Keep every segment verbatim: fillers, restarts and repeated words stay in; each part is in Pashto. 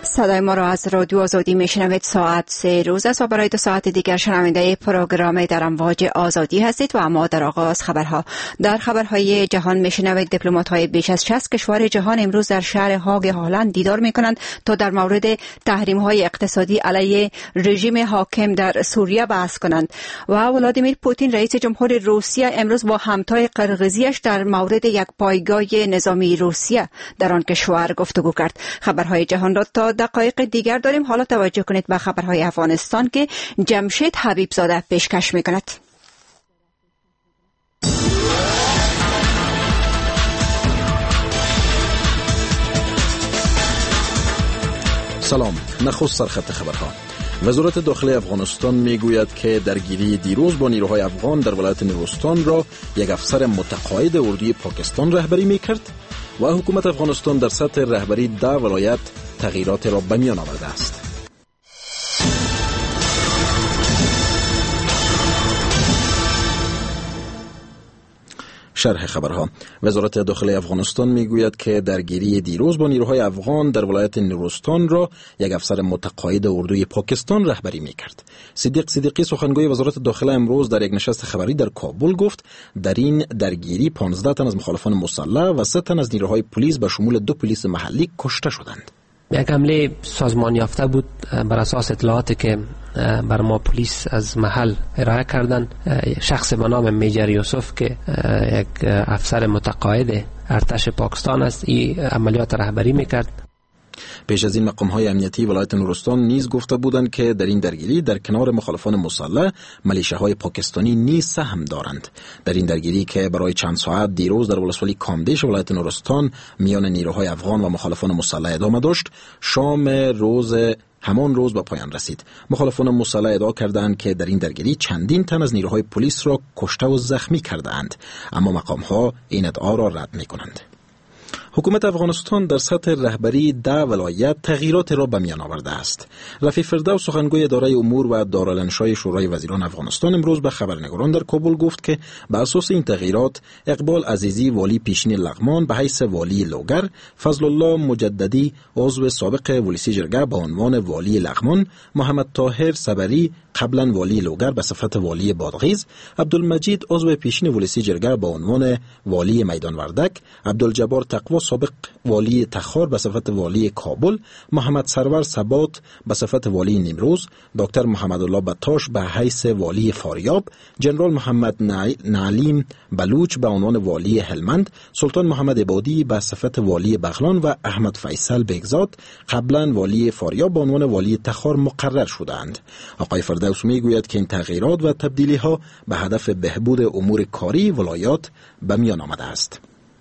صدای ما را از رادیو آزادی میشنوید. ساعت سه روز است و برای دو ساعت دیگر شنونده پروگرام در امواج آزادی هستید و اما در آغاز خبرها. در خبرهای جهان میشنوید دیپلمات‌های بیش از شصت کشور جهان امروز در شهر هاگ هلند دیدار میکنند تا در مورد تحریم‌های اقتصادی علیه رژیم حاکم در سوریه بحث کنند. و ولادیمیر پوتین رئیس جمهور روسیه امروز با همتای قرقیزیش در مورد یک پایگاه نظامی روسیه در آن کشور گفتگو کرد. خبرهای جهان را تا دقایق دیگر داریم. حالا توجه کنید به خبرهای افغانستان که جمشید حبیبزاده پیشکش میکند. سلام. نخست سرخط خبرها. وزارت داخلی افغانستان میگوید که درگیری دیروز با نیروهای افغان در ولایت نیروستان را یک افسر متقاعد اردوی پاکستان رهبری میکرد و حکومت افغانستان در سطح رهبری ده ولایت تغییرات را به میان آورده است. شرح خبرها. وزارت داخلی افغانستان میگوید که درگیری دیروز با نیروهای افغان در ولایت نیروستان را یک افسر متقاعد اردوی پاکستان رهبری میکرد. صدیق صدیقی سخنگوی وزارت داخله امروز در یک نشست خبری در کابل گفت در این درگیری پانزده تن از مخالفان مسلح و سه تن از نیروهای پلیس به شمول دو پلیس محلی کشته شدند. یک حمله سازمان یافته بود بر اساس اطلاعاتی که بر ما پلیس از محل ارائه کردن. شخص به نام میجر یوسف که یک افسر متقاعد ارتش پاکستان است این عملیات رهبری میکرد. پیش از این مقام‌های امنیتی ولایت نورستان نیز گفته بودند که در این درگیری در کنار مخالفان مسلح ملیشه‌های پاکستانی نیز سهم دارند. در این درگیری که برای چند ساعت دیروز در ولسوالی کامدیش ولایت نورستان میان نیروهای افغان و مخالفان مسلح ادامه داشت، شام روز همان روز به پایان رسید. مخالفان مسلح ادعا کردند که در این درگیری چندین تن از نیروهای پلیس را کشته و زخمی کردند، اما مقام‌ها این ادعا را رد می‌کنند. حکومت افغانستان در سطح رهبری ده ولایت تغییرات را به میان آورده است. رفیع فردوس سخنگوی اداره امور و دارالانشای شورای وزیران افغانستان امروز به خبرنگاران در کابل گفت که بر اساس این تغییرات اقبال عزیزی والی پیشین لغمان به حیث والی لوگر، فضل الله مجددی عضو سابق ولسی جرگه به عنوان والی لغمان، محمد طاهر صبری قبلا والی لوگر به صفت والی بادغیس، عبدالمجید عضو پیشین ولسی جرگه به عنوان والی میدان وردک، عبدالجبار تقوا سابق والی تخار به صفت والی کابل، محمد سرور ثبات به صفت والی نیمروز، دکتر محمد الله بطاش به حیث والی فاریاب، جنرال محمد نعلیم بلوچ به عنوان والی هلمند، سلطان محمد عبادی به صفت والی بغلان و احمد فیصل بگزاد قبلا والی فاریاب به عنوان والی تخار مقرر شدند. آقای فردوس میگوید که این تغییرات و تبدیلی ها به هدف بهبود امور کاری ولایات به میان آمده است.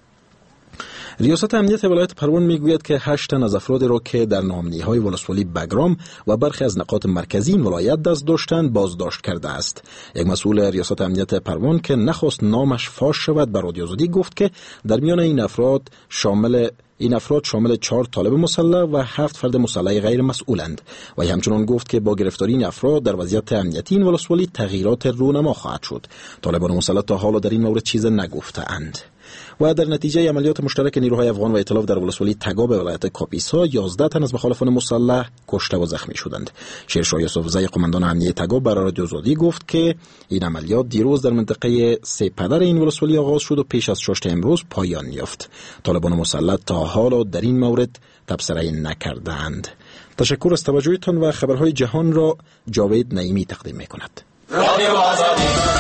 ریاست امنیت ولایت پروان میگوید که هشت تن از افراد را که در نامنی‌های ولسوالی بگرام و برخی از نقاط مرکزی این ولایت دست داشتند بازداشت کرده است. یک مسئول ریاست امنیت پروان که نخواست نامش فاش شود به رادیو آزادی گفت که در میان این افراد شامل این افراد شامل چهار طالب مسلح و هفت فرد مسلح غیر مسئولند و همچنان گفت که با گرفتاری این افراد در وضعیت امنیتی این ولسوالی تغییرات رونما خواهد شد. طالبان مسلح تا حالا در این مورد چیز نگفته‌اند. و در نتیجه عملیات مشترک نیروهای افغان و ائتلاف در ولسوالی تگاب ولایت کاپیسا یازده تن از مخالفان مسلح کشته و زخمی شدند. شیرشاه یوسفزی قماندان امنیه تگاب برای رادیو آزادی گفت که این عملیات دیروز در منطقه سه پدر این ولسوالی آغاز شد و پیش از شش امروز پایان یافت. طالبان مسلح تا حالا در این مورد تبصره نکردند. تشکر از توجهتان و خبرهای جهان را جاوید نعیمی تقدیم می‌کند. رادیو آزادی.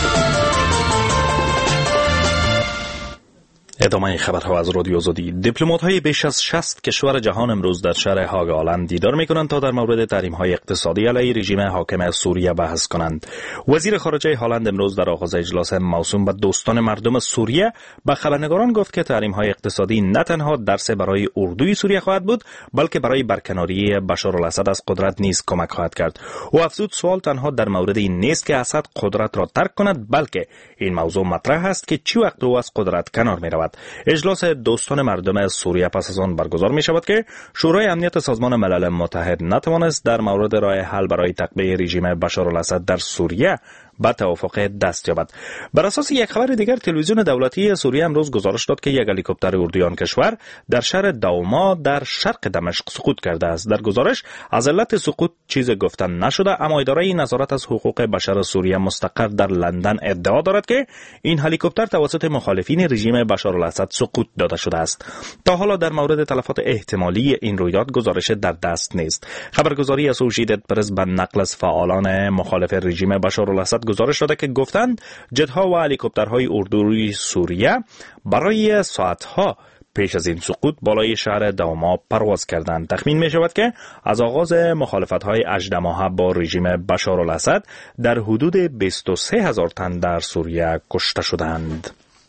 ادامه خبرها از رادیو آزادی. دیپلمات‌های بیش از شصت کشور جهان امروز در شهر هاگ هلند دیدار می‌کنند تا در مورد تحریم‌های اقتصادی علیه رژیم حاکم سوریه بحث کنند. وزیر خارجه هلند امروز در آغاز اجلاس موسوم به دوستان مردم سوریه به خبرنگاران گفت که تحریم‌های اقتصادی نه تنها درس برای اردوی سوریه خواهد بود بلکه برای برکناری بشارالاسد از قدرت نیز کمک خواهد کرد. او افزود سوال تنها در مورد این نیست که اسد قدرت را ترک کند بلکه این موضوع مطرح است که چی وقت او از قدرت کنار می‌رود. اجلاس دوستان مردم سوریه پس از آن برگزار می شود که شورای امنیت سازمان ملل متحد نتوانست در مورد راه حل برای تقویت رژیم بشارالاسد در سوریه به توافق دست یابد. بر اساس یک خبر دیگر، تلویزیون دولتی سوریه امروز گزارش داد که یک هلیکوپتر اردویان کشور در شهر دوما در شرق دمشق سقوط کرده است. در گزارش از علت سقوط چیز گفتن نشده، اما اداره نظارت از حقوق بشر سوریه مستقر در لندن ادعا دارد که این هلیکوپتر توسط مخالفین رژیم بشار الاسد سقوط داده شده است. تا حالا در مورد تلفات احتمالی این رویداد گزارش در دست نیست. خبرگزاری اسوسییتد پرس به نقل از فعالان مخالف رژیم بشار الاسد گزارش داده که گفتند جت‌ها و هلیکوپترهای اردوی سوریه برای ساعت‌ها پیش از این سقوط بالای شهر دوما پرواز کردند. تخمین می شود که از آغاز مخالفت‌های هجده ماهه با رژیم بشار الاسد در حدود بیست و سه هزار تن در سوریه کشته شدند.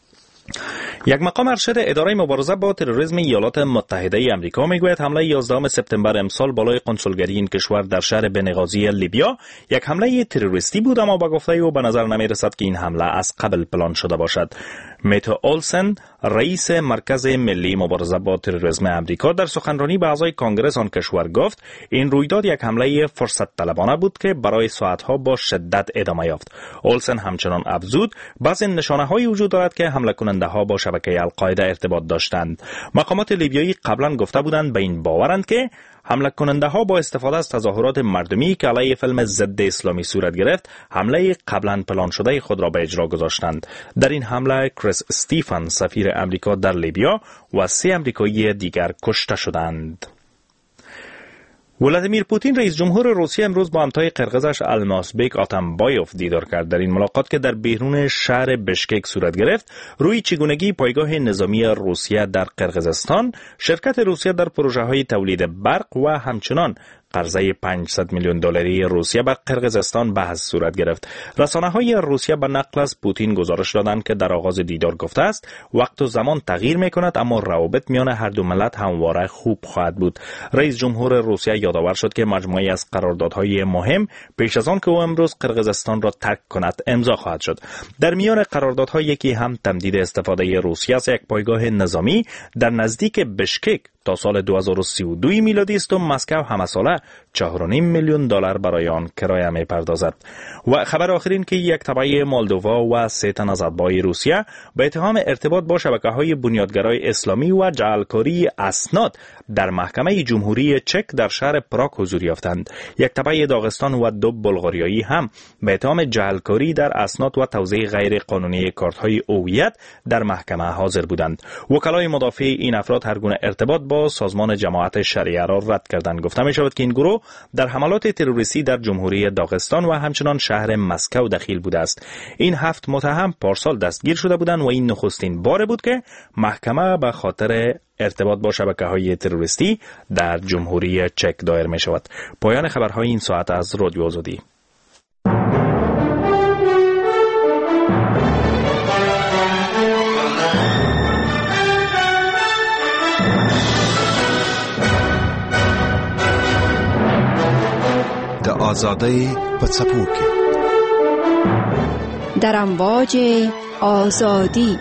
یک مقام ارشد اداره مبارزه با تروریسم ایالات متحده ای آمریکا میگوید حمله یازدهم سپتامبر امسال بالای قنسولگری این کشور در شهر بنغازی لیبیا یک حمله تروریستی بود، اما با گفته او به نظر نمی رسد که این حمله از قبل پلان شده باشد. میتو اولسن، رئیس مرکز ملی مبارزه با تروریسم آمریکا، در سخنرانی به اعضای کنگره آن کشور گفت این رویداد یک حمله فرصت طلبانه بود که برای ساعتها با شدت ادامه یافت. اولسن همچنان افزود بعضی نشانه‌هایی وجود دارد که حمله کننده ها با شبکه القاعده ارتباط داشتند. مقامات لیبیایی قبلا گفته بودند به این باورند که حمله کننده ها با استفاده از تظاهرات مردمی که علیه فیلم ضد اسلامی صورت گرفت حمله قبلا پلان شده خود را به اجرا گذاشتند. در این حمله کریس استیفن، سفیر امریکا در لیبیا، و سه امریکایی دیگر کشته شدند. ولادیمیر پوتین رئیس جمهور روسیه امروز با همتای قرقیزش المازبک آتامبایوف دیدار کرد. در این ملاقات که در بیرون شهر بشکک صورت گرفت، روی چگونگی پایگاه نظامی روسیه در قرقیزستان، شرکت روسیه در پروژه‌های تولید برق و همچنان قرضه پانصد میلیون دلاری روسیه به قرقیزستان بحث صورت گرفت. رسانه‌های روسیه به نقل از پوتین گزارش دادند که در آغاز دیدار گفته است وقت و زمان تغییر می‌کند، اما روابط میان هر دو ملت همواره خوب خواهد بود. رئیس جمهور روسیه یادآور شد که مجموعه‌ای از قراردادهای مهم پیش از آن که او امروز قرقیزستان را ترک کند امضا خواهد شد. در میان قراردادها یکی هم تمدید استفاده روسیه از یک پایگاه نظامی در نزدیک بشکک تا سال دو هزار و سی و دو میلادی است و مسکو همه ساله چهار و نیم میلیون دلار برای آن کرایه می‌پردازد. و خبر آخر این که یک تبع مولدووا و سه تن از اتباع روسیه به اتهام ارتباط با شبکه‌های بنیادگرای اسلامی و جعلکاری اسناد در محکمه جمهوری چک در شهر پراگ حضور یافتند. یک تبع داغستان و دو بلغاریایی هم به اتهام جعلکاری در اسناد و توزیع غیر قانونی کارت‌های هویت در محکمه حاضر بودند. وکلای مدافع این افراد هر گونه ارتباط با سازمان جماعت شریعه را رد کردند. گفته می شود که این گروه در حملات تروریستی در جمهوری داغستان و همچنان شهر مسکو دخیل بوده است. این هفت متهم پارسال دستگیر شده بودند و این نخستین بار بود که محکمه به خاطر ارتباط با شبکه‌های تروریستی در جمهوری چک دایر می شود. پایان خبرهای این ساعت از رادیو آزادی. د آزادۍ په څپو کې در امواج آزادی.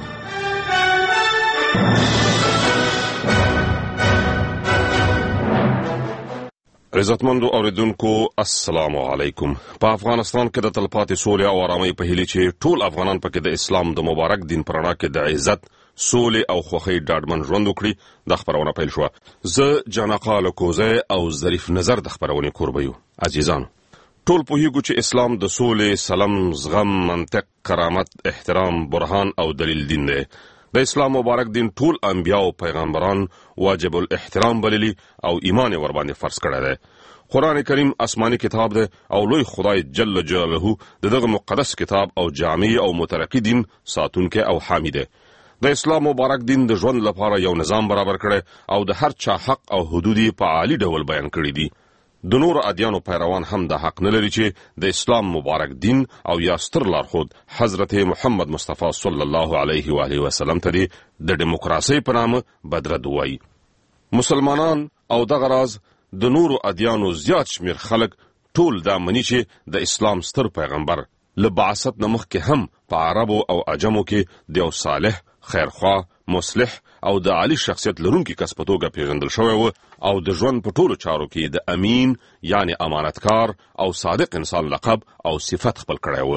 عزتمندو اوریدونکو السلام علیکم. په افغانستان کې د تلپاتې سولې او آرامۍ په هیله چې ټول افغانان پکې د اسلام د مبارک دین په رڼا کې د عزت، سولې او خوښۍ ډاډمن ژوند وکړي، د خبرونه پیل شوه. زه جانقا لکوزی او ظریف نظر د خبرونې کوربه یو. عزیزانو، ټول پوهیږو چې اسلام د سولې، سلم، زغم، منطق، کرامت، احترام، برهان او دلیل دین دی. د اسلام مبارک دین ټول انبیا او پیغمبران واجب الاحترام بللی او ایمان ور باندې فرض کړی دی. قرآن کریم آسمانی کتاب دی او لوی خدای جل جلاله دغه مقدس کتاب او جامع او مترقی دین ساتونکي او حامی دی. د اسلام مبارک دین د ژوند لپاره یو نظام برابر کړي او د هر چا حق او حدود په عالی ډول بیان کړي دي. د نور ادیانو پیروان هم د حق نه لري چې د اسلام مبارک دین او یا ستر لارښود حضرت محمد مصطفی صلی الله علیه و آله وسلم ته د دیموکراسي په نامه بدرد وایي. مسلمانان او دغه راز د نور ادیانو زیات شمیر خلک ټول دا مني چې د اسلام ستر پیغمبر له بعثت نه مخکې هم په عربو او عجمو کې د یو صالح، خیرخوا، مصلح او د عالی شخصیت لرونکي کس په توګه پیژندل شوی و او د ژوند په ټولو چارو کې د امین یعنی امانتکار او صادق انسان لقب او صفت خپل کړی و.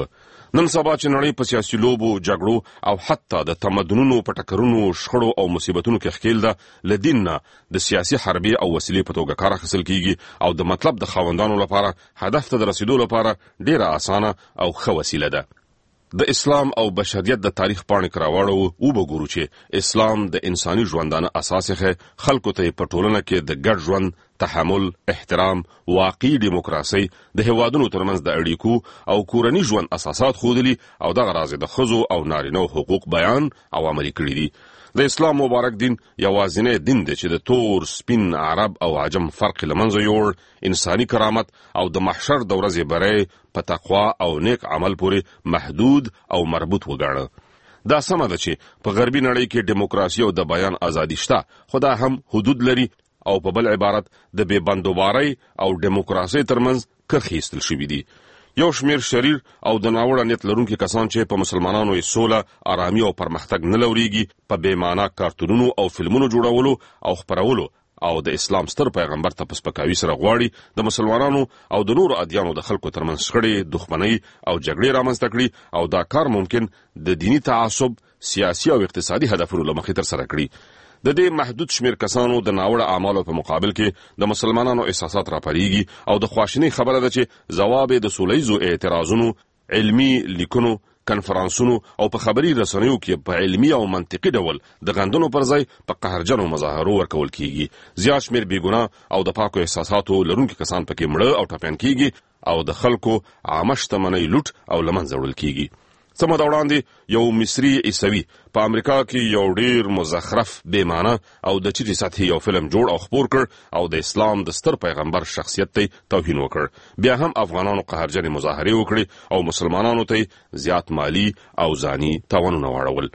نن سبا چې نړۍ په سیاسي لوبو، جګړو او حتی د تمدنونو په ټکرونو، شخړو او مصیبتونو کې ښکېل ده، له دین نه د سیاسي حربې او وسیلې په توګه کار اخیستل کیږي او د مطلب د خاوندانو لپاره هدف ته د رسیدو لپاره ډیره اسانه او ښه وسیله ده. د اسلام او بشریت د تاریخ پاڼې کراوړو او وګورو چې اسلام د انساني ژوندانه اساس یې خلکو ته په ټولنه کې د ګډ ژوند، تحمل، احترام، واقعي دیموکراسي، د هیوادونو ترمنځ د اړیکو او کورني ژوند اساسات خودلی او دغه راز د ښځو او نارینه حقوق بیان او عملي کړی دي. د اسلام مبارک دین یوازینی دین دی چې د تور، سپین، عرب او عجم فرق لمنځه یوړ، انساني کرامت او د محشر د ورځې بری په تقوا او نیک عمل پورې محدود او مربوط وګاڼه. دا سمه ده چې په غربي نړۍ کې دیموکراسي او د بیان ازادي شته، خو دا هم حدود لري او په بل عبارت د بې بندوبارۍ او دیموکراسي ترمنځ کرښې ایستل شوي دي. یو شمیر شریر او د ناوړه نیت لرونکي کسان چې په مسلمانانو یې سوله، آرامي او پرمختګ نه لوريږي، په بې معنا کارتونونو او فلمونو جوړولو او خپرولو او د اسلام ستر پیغمبر ته په سپکاوي سره غواړي د مسلمانانو او د نورو ادیانو د خلکو ترمنځ شخړې، دښمنۍ او جګړې رامنځته کړي او دا کار ممکن د دینی تعصب، سیاسي او اقتصادي هدفونو له مخې ترسره کړي. د دې محدود شمیر کسانو د ناوړه اعمالو په مقابل کې د مسلمانانو احساسات راپاریږي او د خواشینۍ خبره ده چې ځواب د سولیزو اعتراضونو، علمی لیکونو، کنفرانسونو او په خبري رسنیو کې په علمي او منطقي ډول د غندنو پر ځای په قهرجنو مظاهرو ورکول کیږي. زیات شمیر بیګناه او د پاکو احساساتو لرونکي کسان پکې مړه او ټپیان کیږي او د خلکو عامه شتمنۍ لوټ او له منځه وړل کیږي. سمه دا وړاندې یو مصري عیسوي په امریکا کې یو ډیر مزخرف، بې معنی او د چټي سطحي یو فلم جوړ او خپور کړ او د اسلام د ستر پیغمبر شخصیت ته توهین وکړ. بیا هم افغانانو قهرجنې مظاهرې وکړې او مسلمانانو ته زیات مالی او ځاني تاوانونه واړول.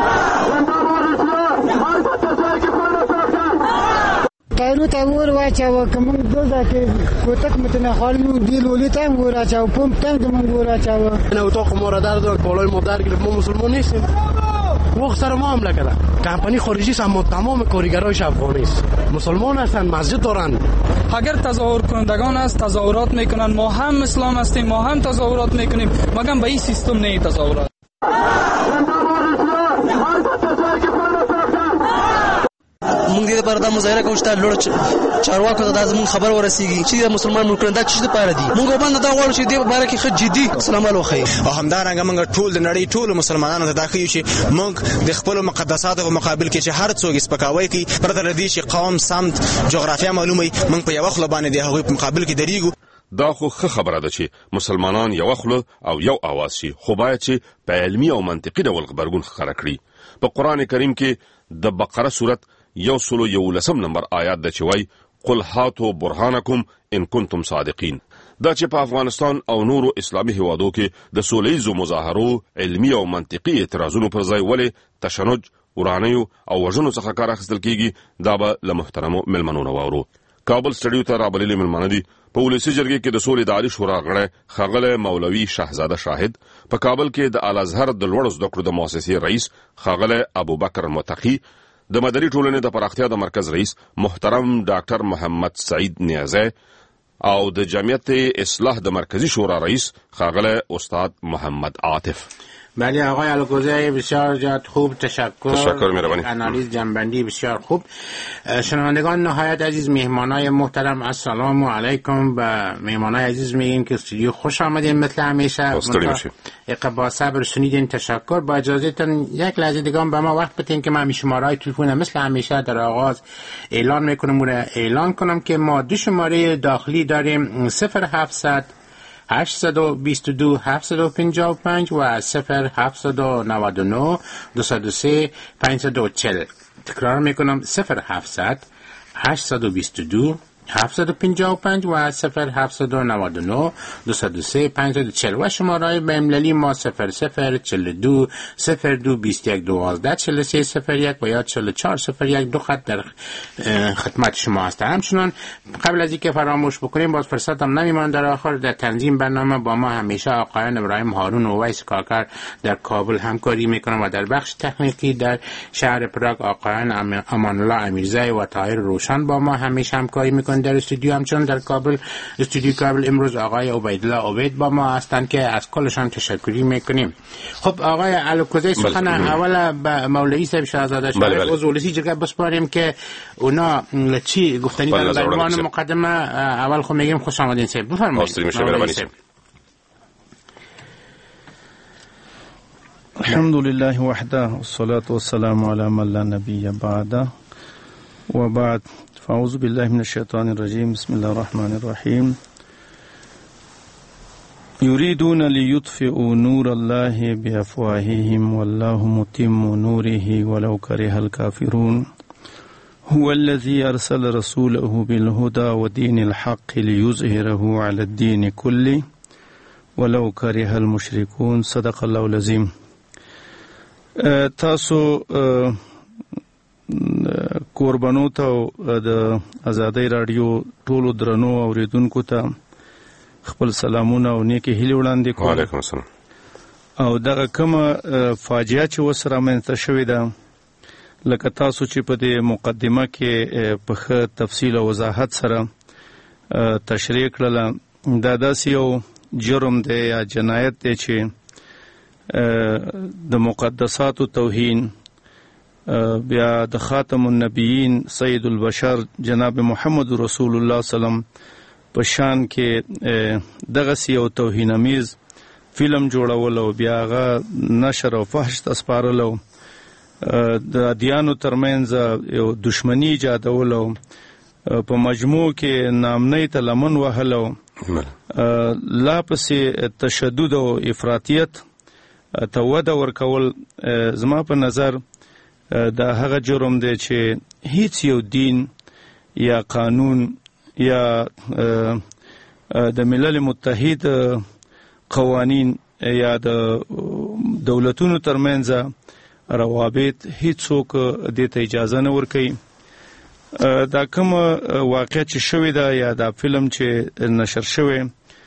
تایرو ته ور واچاوه، کوم دلته کې کوتک متنه خالمو دی لولی ته ور واچاوه، پمپ ته موږ ور واچاوه. نه اتاق ما را در داد، بالای ما در گرفت. ما مسلمان نیستیم، وقت سر ما حمله کرده. کمپانی خارجی است اما تمام کارگرایش افغانی است، مسلمان هستند، مسجد دارند. اگر تظاهر کنندگان است تظاهرات میکنند، ما هم اسلام هستیم، ما هم تظاهرات میکنیم، مگر به این سیستم نه تظاهرات. مونږ دې لپاره د مظاهره کوو چې لوړ چارواکو ته د زمون خبر ورسیږي چې د مسلمان ملکونو دا چې د پاره دي. مونږ باندې دا غواړو چې دې باره کې خد جدي سلام علیکم. او همدارنګه مونږ ټول د نړۍ ټول مسلمانانو ته دا کوي چې مونږ د خپل مقدساتو په مقابل کې چې هر څوک سپکاوی کوي، پرته لدی چې قوم، سمت، جغرافیه معلومي، مونږ په یو خله باندې د هغوی په مقابل کې دریږو. دا خو ښه خبره ده چې مسلمانان یو خله او یو اواز شي، خو باید چې په علمي او منطقي ډول خبرګون ښکاره کړي. په قران کریم کې د بقره سورت یو سلو یولسم نمبر آیات د چوي قل هاتو برهانکم ان کنتم صادقین. دا چې په افغانستان او نورو اسلامي هیوادو کې د سولیزو مظاهرو، علمي او منطقي اعتراضونو پر ځای ولې تشنج، ورانیو او وژنو څخه کار اخیستل کیږي، دا به له محترمو ملمنو واورو. کابل سټډیو ته رابللي ملمنه دي په ولسی جرګې کې د سولې د عالی شورا غړی ښاغلی مولوي شهزاده شاهد، په کابل کې د الازهر د لوړو زده کړو د مؤسسې رئیس ښاغلی ابوبکر متقي، د مدني ټولنې د پراختیا د مرکز رئیس محترم ډاکټر محمد سعید نیازی او د جمعیت اصلاح د مرکزی شورا رئیس ښاغلی استاد محمد عاطف. بله آقای الگوزه بسیار جد خوب، تشکر. تشکر می‌روانی. انالیز جنبندی بسیار خوب. شنوندگان نهایت عزیز، مهمانای محترم السلام علیکم. و مهمانای عزیز میگیم که استودیو خوش آمدین مثل همیشه. با صبر شنیدین، تشکر. با اجازهتون یک لحظه دیگه به ما وقت بدین که من شماره‌های تلفن مثل همیشه در آغاز اعلان میکنم و اعلان کنم که ما دو شماره داخلی داریم، صفر هفتصد هشتصد و بیست و دو هفتصد و پنجاه و پنج و صفر هفتصد و نود و نه دویست و سه پانصد و چهل. تکرار میکنم، صفر هفتصد هشتصد و بیست و دو هفتصد و پنجاه و پنج و صفر هفتصد و نود و نه دویست و سه پانصد و چهل. و شماره بین‌المللی ما صفر صفر چهل و دو صفر دو بیست و یک دوازده چهل و سه صفر یک و یا چهل و چهار صفر یک. دو خط در خدمت شما هست. همچنان قبل از اینکه فراموش بکنیم، باز فرصتم نمیماند در آخر در تنظیم برنامه با ما همیشه آقایان ابراهیم هارون و ویس کارکر در کابل همکاری میکنن و در بخش تکنیکی در شهر پراگ آقایان امان الله امیرزی و طاهر روشن با ما همیشه همکاری میکنن. من در استودیو، همچنان در کابل استودیو کابل امروز آقای عبیدالله عبید با ما هستند که از کلشان تشکری میکنیم. خب آقای الکوزی سخن اول به مولوی صاحب شاهزاده شریف عضو ولسی جرگه بسپاریم که اونا چی گفتنی دارن در عنوان مقدمه. اول خو میگیم خوش آمدین صاحب، بفرمایید. الحمد لله وحده والصلاة والسلام على من لا نبي بعده وبعد، فأعوذ بالله من الشيطان الرجيم. بسم الله الرحمن الرحيم. يريدون ليطفئوا نور الله بأفواههم والله متم نوره ولو كره الكافرون. هو الذي أرسل رسوله بالهدى ودين الحق ليظهره على الدين كله ولو كره المشركون. صدق الله العظيم. تاسو قربانو ته د آزادۍ رادیو ټولو درنو اوریدونکو ته خپل سلامونه او نیکی هیلې وړاندې کوم. وعلیکم السلام. او دغه کومه فاجعه چې وسره منځته شوې ده، لکه تاسو چې په دې مقدمه کې په ښه تفصیل او وضاحت سره تشریح کړله، دا داسې یو جرم دی یا جنایت دی چې د مقدساتو توهین، بیا د خاتم النبیین سید البشر جناب محمد رسول الله سلام په شان کې دغسې یو توهین امیز فلم جوړول او بیا هغه نشر او فحش ته سپارل، د ادیانو ترمنځ یو دشمنی ایجادول او په مجموع کې نامنۍ ته لمن وهل او لا پسې تشدد او افراطیت ته وده ورکول، زما په نظر دا هغه جرم دی چې هیڅ یو دین یا قانون یا د ملل متحد قوانین یا د دولتونو ترمنځ روابط هیڅوک دې ته اجازه نه ورکوي. دا کوم واقع چې شوې ده یا دا فلم چې نشر شوی،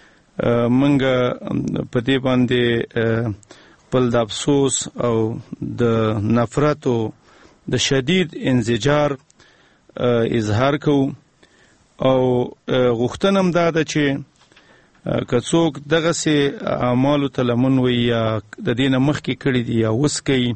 منګه په دې باندې خپل د افسوس او د نفرت او د شدید انزجار اظهار کوو او غوښتنه هم دا ده چې که څوک دغسې اعمالو ته لمن وي یا د دې نه مخکې کړي دي یا اوس کوي،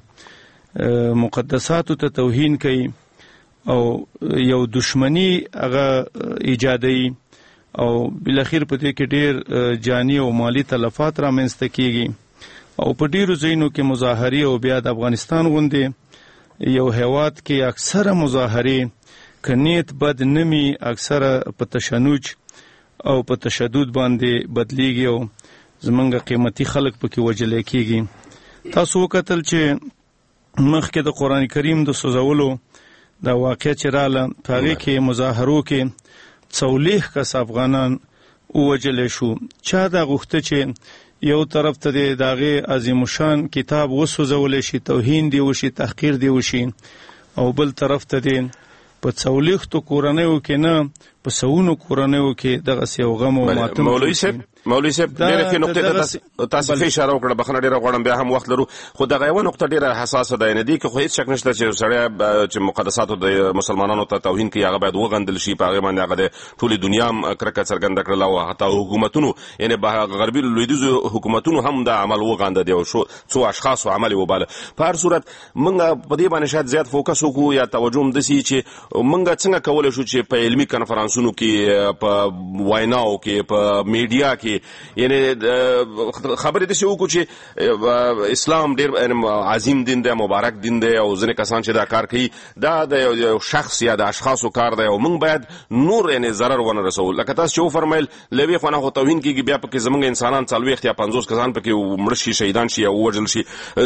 مقدساتو ته توهین کوي او یو دشمنی هغه ایجادوي او بالاخیر په دې کې ډېر جانی او مالی تلفات رامنځته کیږي او په ډېرو ځایونو کې مظاهرې او بیا د افغانستان غوندې یو هیواد کې اکثره مظاهرې که نیت بد نمی اکثره په تشنج او په تشدد باندې بدلیږي او زمونږ قیمتي خلک پکې وژل کېږي. تاسو وکتل چې مخکې د قرآن کریم د سوځولو دا واقع چې راله، په هغې کې مظاهرو کې څلوېښت کس افغانان ووژلی شو. چا دا غوښته چې یو طرف ته د هغې عظیم الشان کتاب وسوځولی شي، توهین دی وشي، تحقیر دی وشي، او بل طرف ته د په څلوېښتو کورنیو کې نه په سوونو کورنیو کې دغسې یو غم او ماتم. مولوي صاحب مولوي صاحب ډېرې ښې نقطې تاسو ښه اشاره وکړه، بخښنه ډېره غواړم، بیا هم وخت لرو، خو دغه یوه نقطه ډېره حساسه ده، یعنې دې کې خو هېڅ شک نشته چې سړی چې مقدساتو د مسلمانانو ته توهین کوي هغه باید وغندل شي، په هغې باندې هغه د ټولې دنیا هم کرکه څرګنده کړله او حتی حکومتونو یعنې غربي لویدیځو حکومتونو هم دا عمل وغانده دی او څو اشخاصو عمل یې وباله. په هر صورت موږ په دې باندې شاید زیات فوکس وکړو یا توجه هم داسې چې موږ څنګه کولی شو چې په علمي کنفرانسونو کې، په ویناو کې، په میډیا کې، یعنې خبرې داسې وکړو چې اسلام ډېر عظیم دین دی، مبارک دین دی او ځینې کسان چې دا کار کوي دا د یو شخص یا د اشخاصو کار دی او موږ باید نور یعنې ضرر ونه رسو. لکه تاسو چې وفرمیل له یوې خوا نه خو توهین کېږي، بیا پکې زموږ انسانان څلوېښت یا پنځوس کسان پکې مړه شي، شهیدان شي یا ووژل شي،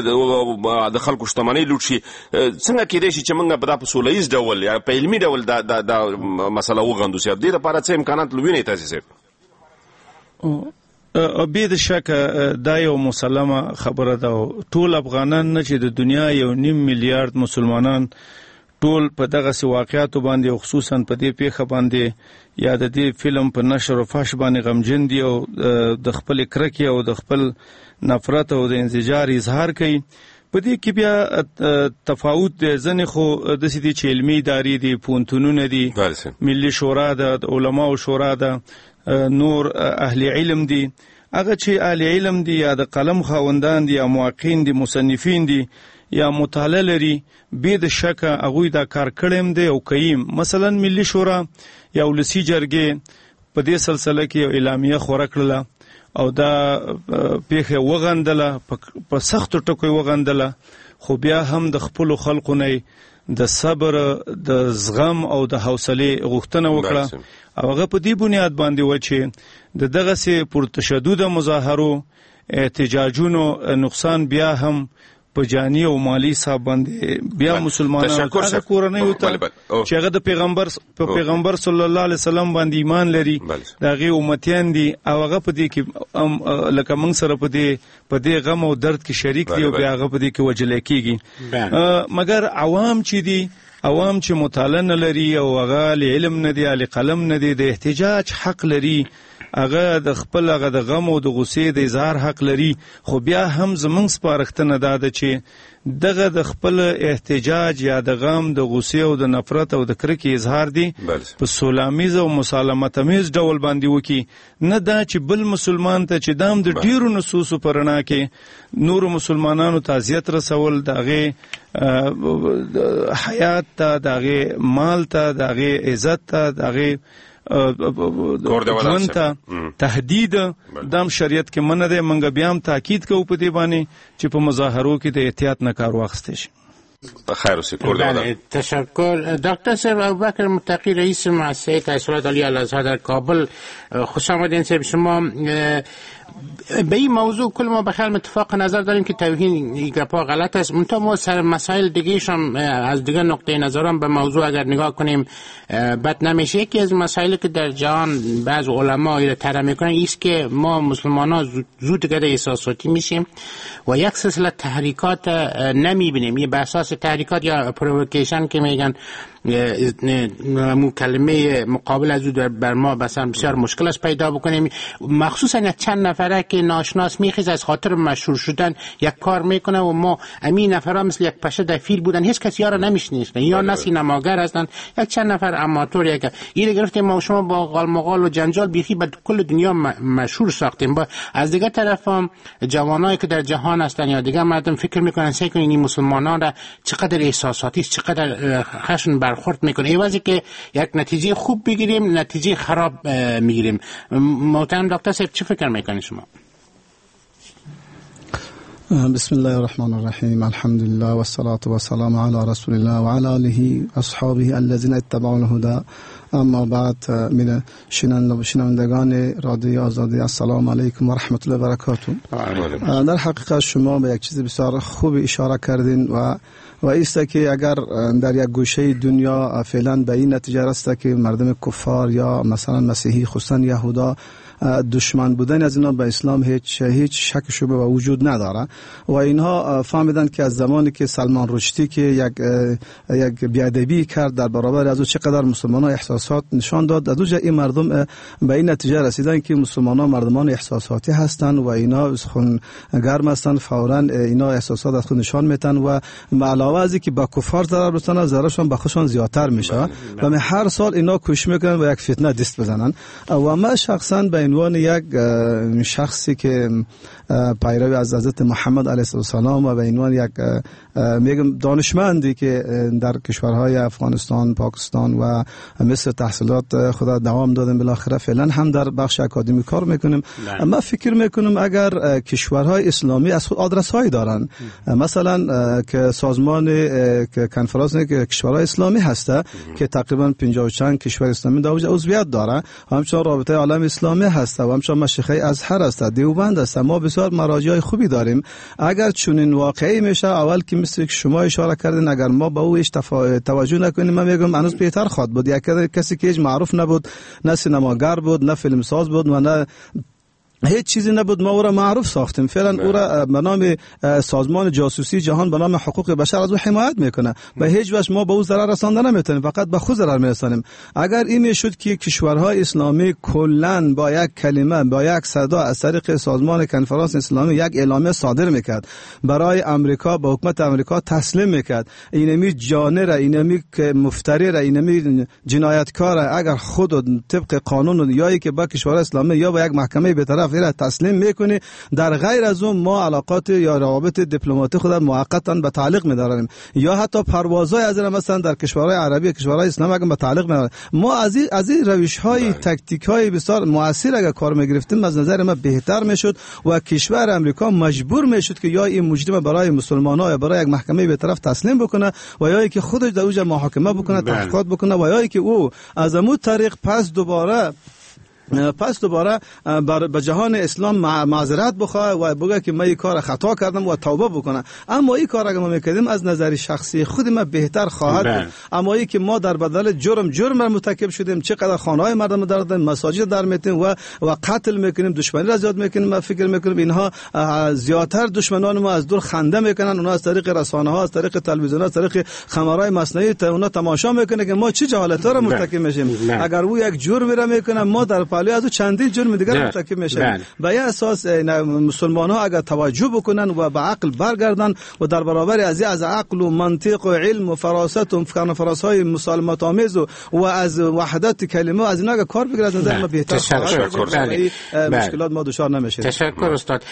د خلکو شتمنۍ لوټ شي. څنګه کېدای شي چې موږ به دا په سوله ییز ډول یا په علمي ډول دا مسله وغندو؟ دې دپاره څه امکانات وینئ تاسې صاحب؟ بې د شکه دا یو مسلمه خبره ده، ټول افغانان نه چې د دنیا یو نیم میلیارد مسلمانان ټول په دغسې واقعاتو باندې او خصوصا په دې پیښه باندې یا د دې فلم په نشر و فحش باندې غمجن دي او د خپل کرکې او د خپل نفرت او د انزجار اظهار کوي. پدې کې بیا تفاوت ځنه خو د سيدي چې علمي ادارې دي پونتونونه دي ملي شورا د علماو شورا ده نور اهل علم دي هغه چې اهل علم دي یا د قلم خاوندان دي یا محققین دي مصنفین دي یا مطالعه لري به د شک هغه دا کار کړم دی او کيم مثلا ملي شورا یا ولسی جرګه په دې سلسله کې یو اعلامیه خور کړله او دا پیخه وغندله په سخت ټکو وغندله خو بیا هم د خپل خلکو نه د صبر د زغم او د حوصله غوښتنه وکړه او هغه په دې بنیاد باندې و چې د دغه سي پر تشدد مظاهرو احتجاجونو نقصان بیا هم په جانی او مالی صاحب باندې بیا مسلمانانو هغه کورنۍ او چې هغه د پیغمبر په پیغمبر صلی الله علیه وسلم باندې ایمان لري دغه امتیان دي او هغه په دې کې لکه موږ سره په دې په دې غم او درد کې شریک دي او بیا هغه په دې کې وجل کېږي مګر عوام چې دي عوام چې مطالعه نه لري او هغه علم نه دي علي قلم نه دي د احتجاج حق لري هغه د خپل هغه د غم او د غصې د اظهار حق لري خو بیا هم زمونږ سپارښتنه ده چې دغه د خپل احتجاج یا د غم د غصې او د نفرت او د کرکې اظهار دي په سولامیز او مسالمتامیز ډول باندې وکي نه دا چې بل مسلمان ته چې دام د ډیرو نصوص پرنا کې نور مسلمانانو تعزیت رسول دغه حیات ته دغه مال ته دغه عزت ته دغه ژوند ته تهدید دام شریعت کې منع ده منګ بیا هم تاکید کوو په دې باندې چې په مظاهرو کې د احتیاط نه کار واخیستل شي. خیر اوسې کور دې تشکر دکتر صاحب ابوبکر متقی رئیس مؤسسه تحصیلات عالی الازهر در کابل خوش آمدین. صاحب شما به این موضوع کل ما بخیر اتفاق نظر داریم که توهین این گپا غلط است، منتها ما سر مسائل دیگه هم از دیگه نقطه نظرم به موضوع اگر نگاه کنیم بد نمیشه. یکی از مسائلی که در جهان بعض علما ایره طرح میکنن است که ما مسلمان‌ها زود گده احساساتی میشیم و یک سلسله تحریکات نمیبینیم. یه به اساس تحریکات یا پرووکیشن که میگن مکالمه مقابل از او بر ما مثلا بسیار مشکل است پیدا بکنیم، مخصوصا یک چند نفره که ناشناس میخیز از خاطر مشهور شدن یک کار میکنه و ما امین نفرا مثل یک پشه در فیل بودن هیچ کسی ها را نمیشناسن یا نه سینماگر هستن یک چند نفر اماتور یک این گرفتیم ما شما با غالمغال و جنجال بیخی به کل دنیا مشهور ساختیم. با از دیگه طرف هم جوانایی که در جهان هستن یا دیگه مردم فکر میکنن سعی کنین این مسلمانان را چقدر احساساتی چقدر خشن برخورد میکنه ایوازی که یک نتیجه خوب بگیریم نتیجه خراب میگیریم. محترم دکتر صاحب چه فکر میکنید شما؟ بسم الله الرحمن الرحیم الحمد لله والصلاة والسلام علی رسول الله وعلى آله اصحابه الذين اتبعوا الهدى. اما بعد من شنوندگان رادیو آزادی السلام علیکم و رحمت الله و برکاته. در حقیقت شما به یک چیز بسیار خوب اشاره کردین و و ایست که اگر در یک گوشه دنیا فعلا به این نتیجه رسیده که مردم کفار یا مثلا مسیحی خصوصا یهودا دشمن بودن از اینا به اسلام هیچ هیچ شک شبه و وجود نداره و اینها فهمیدن که از زمانی که سلمان رشدی که یک یک بیادبی کرد در برابر از او چقدر مسلمانان احساسات نشان داد، از اونجا این مردم به این نتیجه رسیدن که مسلمانان مردمان احساساتی هستند و اینا خون گرم هستند، فورا اینا احساسات از خود نشان میدن و علاوه از اینکه با کفار ضرر بزنن ضررشون به خودشون زیادتر میشه و من هر سال اینا کوشش میکنن و یک فتنه دست بزنن. و ما شخصا به عنوان یک شخصی که پیرو از حضرت محمد علیه السلام و به عنوان یک میگم دانشمندی که در کشورهای افغانستان، پاکستان و مصر تحصیلات خدا دوام دادن بالاخره فعلا هم در بخش اکادمی کار میکنیم. ما فکر میکنم اگر کشورهای اسلامی از خود آدرس هایی دارن مثلا که سازمان که کنفرانس کشورهای اسلامی هسته که تقریبا پنجاه و چند کشور اسلامی در عضویت داره، همچنین رابطه عالم اسلامی هسته و همچنین مشیخه ازهر هسته، دیوبند هسته. ما بسیار مراجع خوبی داریم. اگر چنین واقعی میشه اول که مثل که شما اشاره کردین اگر ما به او توجه نکنیم من میگم هنوز بهتر خواهد بود. یک کسی که هیچ معروف نبود، نه سینماگر بود، نه فیلمساز بود و نه هیچ چیزی نبود، ما او را معروف ساختیم. فعلا او را به نام سازمان جاسوسی جهان به نام حقوق بشر از او حمایت میکنه و هیچ وجه ما به او ضرر رسانده نمیتونیم، فقط به خود ضرر میرسانیم. اگر این میشد که کشورهای اسلامی کلا با یک کلمه با یک صدا از طریق سازمان کنفرانس اسلامی یک اعلامیه صادر میکرد برای امریکا، با حکومت امریکا تسلیم میکرد، اینمی جانر، اینمی مفتری، اینمی جنایتکار اگر خود طبق قانون یا که با کشور اسلامی یا با یک محکمه بی‌طرف را تسلیم میکنه، در غیر از اون ما علاقات یا روابط دیپلماتی خود موقتا به تعلیق می‌داریم یا حتی پروازهای از مثلا در کشورهای عربی، کشورهای اسلامی اگه به تعلیق می‌داریم. ما از این از این روش‌های تاکتیک‌های بسیار مؤثر اگه کار می‌گرفتیم از نظر ما بهتر میشد و کشور امریکا مجبور میشد که یا این مجرم برای مسلمان‌ها یا برای یک محکمه بی‌طرف تسلیم بکنه و یا که خودش در اونجا محاکمه بکنه، تحقیقات بکنه و یا که او از همون طریق پس دوباره پس دوباره به جهان اسلام معذرت بخواه و بگه که من این کار خطا کردم و توبه بکنه. اما این کار اگه ما میکردیم از نظر شخصی خود ما بهتر خواهد بود. اما این که ما در بدل جرم جرم مرتکب شدیم، چقدر خانه‌های مردم دردن، مساجد در میتیم و و قتل میکنیم، دشمنی را زیاد میکنیم. ما فکر میکنیم اینها زیادتر دشمنان ما از دور خنده میکنن، اونها از طریق رسانه ها، از طریق تلویزیون، از طریق خمرهای مصنوعی اونها تماشا میکنه که ما چه جهالت‌ها را مرتکب میشیم. اگر او یک جرم را میکنه، ما در پهلوی از چندین جرم دیگر مرتکب میشن. به این اساس مسلمان ها اگر توجه بکنن و به عقل برگردن و در برابر از از عقل و منطق و علم و فراست و فراست های مسالمت آمیز و از وحدت کلمه و از اینا کار بگیرن، از نظر ما بهتر خواهد. مشکلات ما دچار نمیشه. تشکر استاد.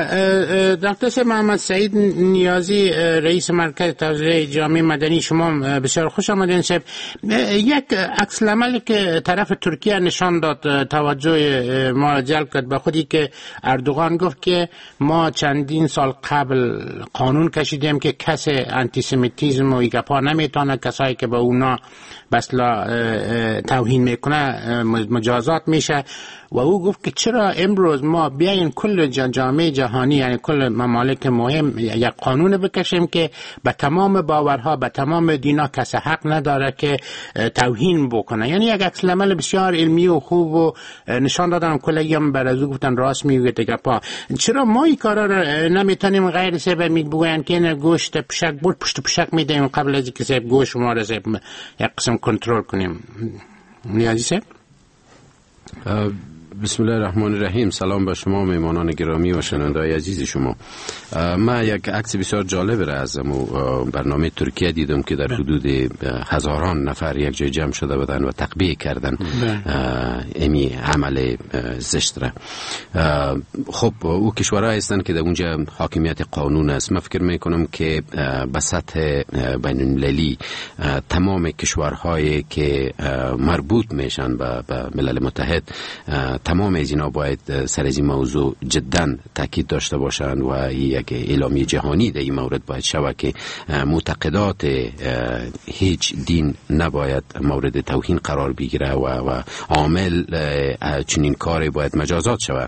دکتر محمد سعید نیازی، رئیس مرکز توزیع جامعه مدنی، شما بسیار خوش آمدین. شب یک عکس العملی که طرف ترکیه نشان داد توجه ما جلب کرد به خودی که اردوغان گفت که ما چندین سال قبل قانون کشیدیم که کس انتیسمیتیزم و ایگپا نمیتونه، کسایی که به اونا بسلا توهین میکنه مجازات میشه. و او گفت که چرا امروز ما بیاین کل جامعه جهانی، یعنی کل ممالک مهم، یک قانون بکشیم که به تمام باورها، به تمام دینا کس حق نداره که توهین بکنه. یعنی یک عکس العمل بسیار علمی و خوب و نشان دادن. کلی هم بر از او گفتن راست میگه دیگه. چرا ما این کارا رو نمیتونیم غیر سبب میگوین که این گوشت پشک بود پشت پشک میدیم قبل از اینکه سبب گوشت ما رو سبب یک قسم کنترل کنیم؟ نیازی سبب؟ بسم الله الرحمن الرحیم. سلام به شما میمانان گرامی و شنونده‌های عزیز شما. من یک عکس بسیار جالب را از برنامه ترکیه دیدم که در حدود هزاران نفر یک جای جمع شده بودن و تقبیح کردن امی عمل زشت را. خب او کشورها هستند که در اونجا حاکمیت قانون است. من فکر میکنم که به سطح بین المللی تمام کشورهایی که مربوط میشن به ملل متحد، تمام از اینا باید سر از این موضوع جدا تاکید داشته باشند و یک اعلامیه جهانی در این مورد باید شود که معتقدات هیچ دین نباید مورد توهین قرار بگیره و, و عامل چنین کاری باید مجازات شود.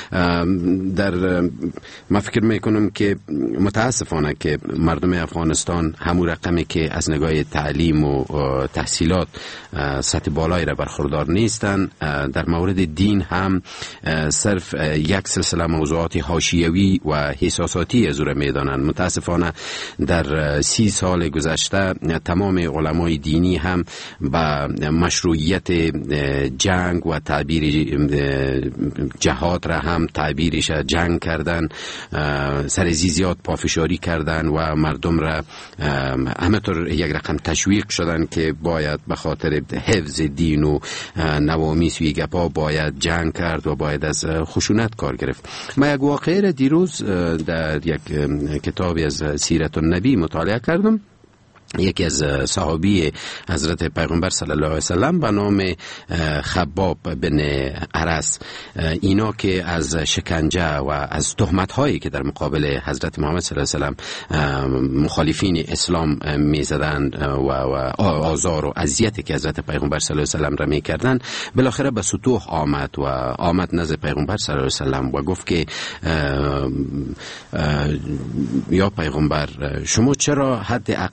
در من فکر میکنم که متاسفانه که مردم افغانستان همون رقمی که از نگاه تعلیم و تحصیلات سطح بالایی را برخوردار نیستن، در مورد دین هم صرف یک سلسله موضوعات حاشیوی و حساساتی از او را میدانند. متاسفانه در سی سال گذشته تمام علمای دینی هم به مشروعیت جنگ و تعبیر جهاد را هم تعبیرش جنگ کردن، سرزی زیاد پافشاری کردن و مردم را همینطور یک رقم تشویق شدن که باید به خاطر حفظ دین و نوامیس و گپا باید جنگ کرد و باید از خشونت کار گرفت. من یک واقعه دیروز در یک کتابی از سیرت النبی مطالعه کردم. یکی از صحابی حضرت پیغمبر صلی الله علیه وسلم به نام خباب بن عرس، اینا که از شکنجه و از تهمت هایی که در مقابل حضرت محمد صلی الله علیه وسلم مخالفین اسلام میزدند و, و آزار و اذیتی که حضرت پیغمبر صلی الله علیه وسلم را میکردند، بالاخره به سطوح آمد و آمد نزد پیغمبر صلی الله علیه وسلم و گفت که اه اه یا پیغمبر، شما چرا حد اقل اگر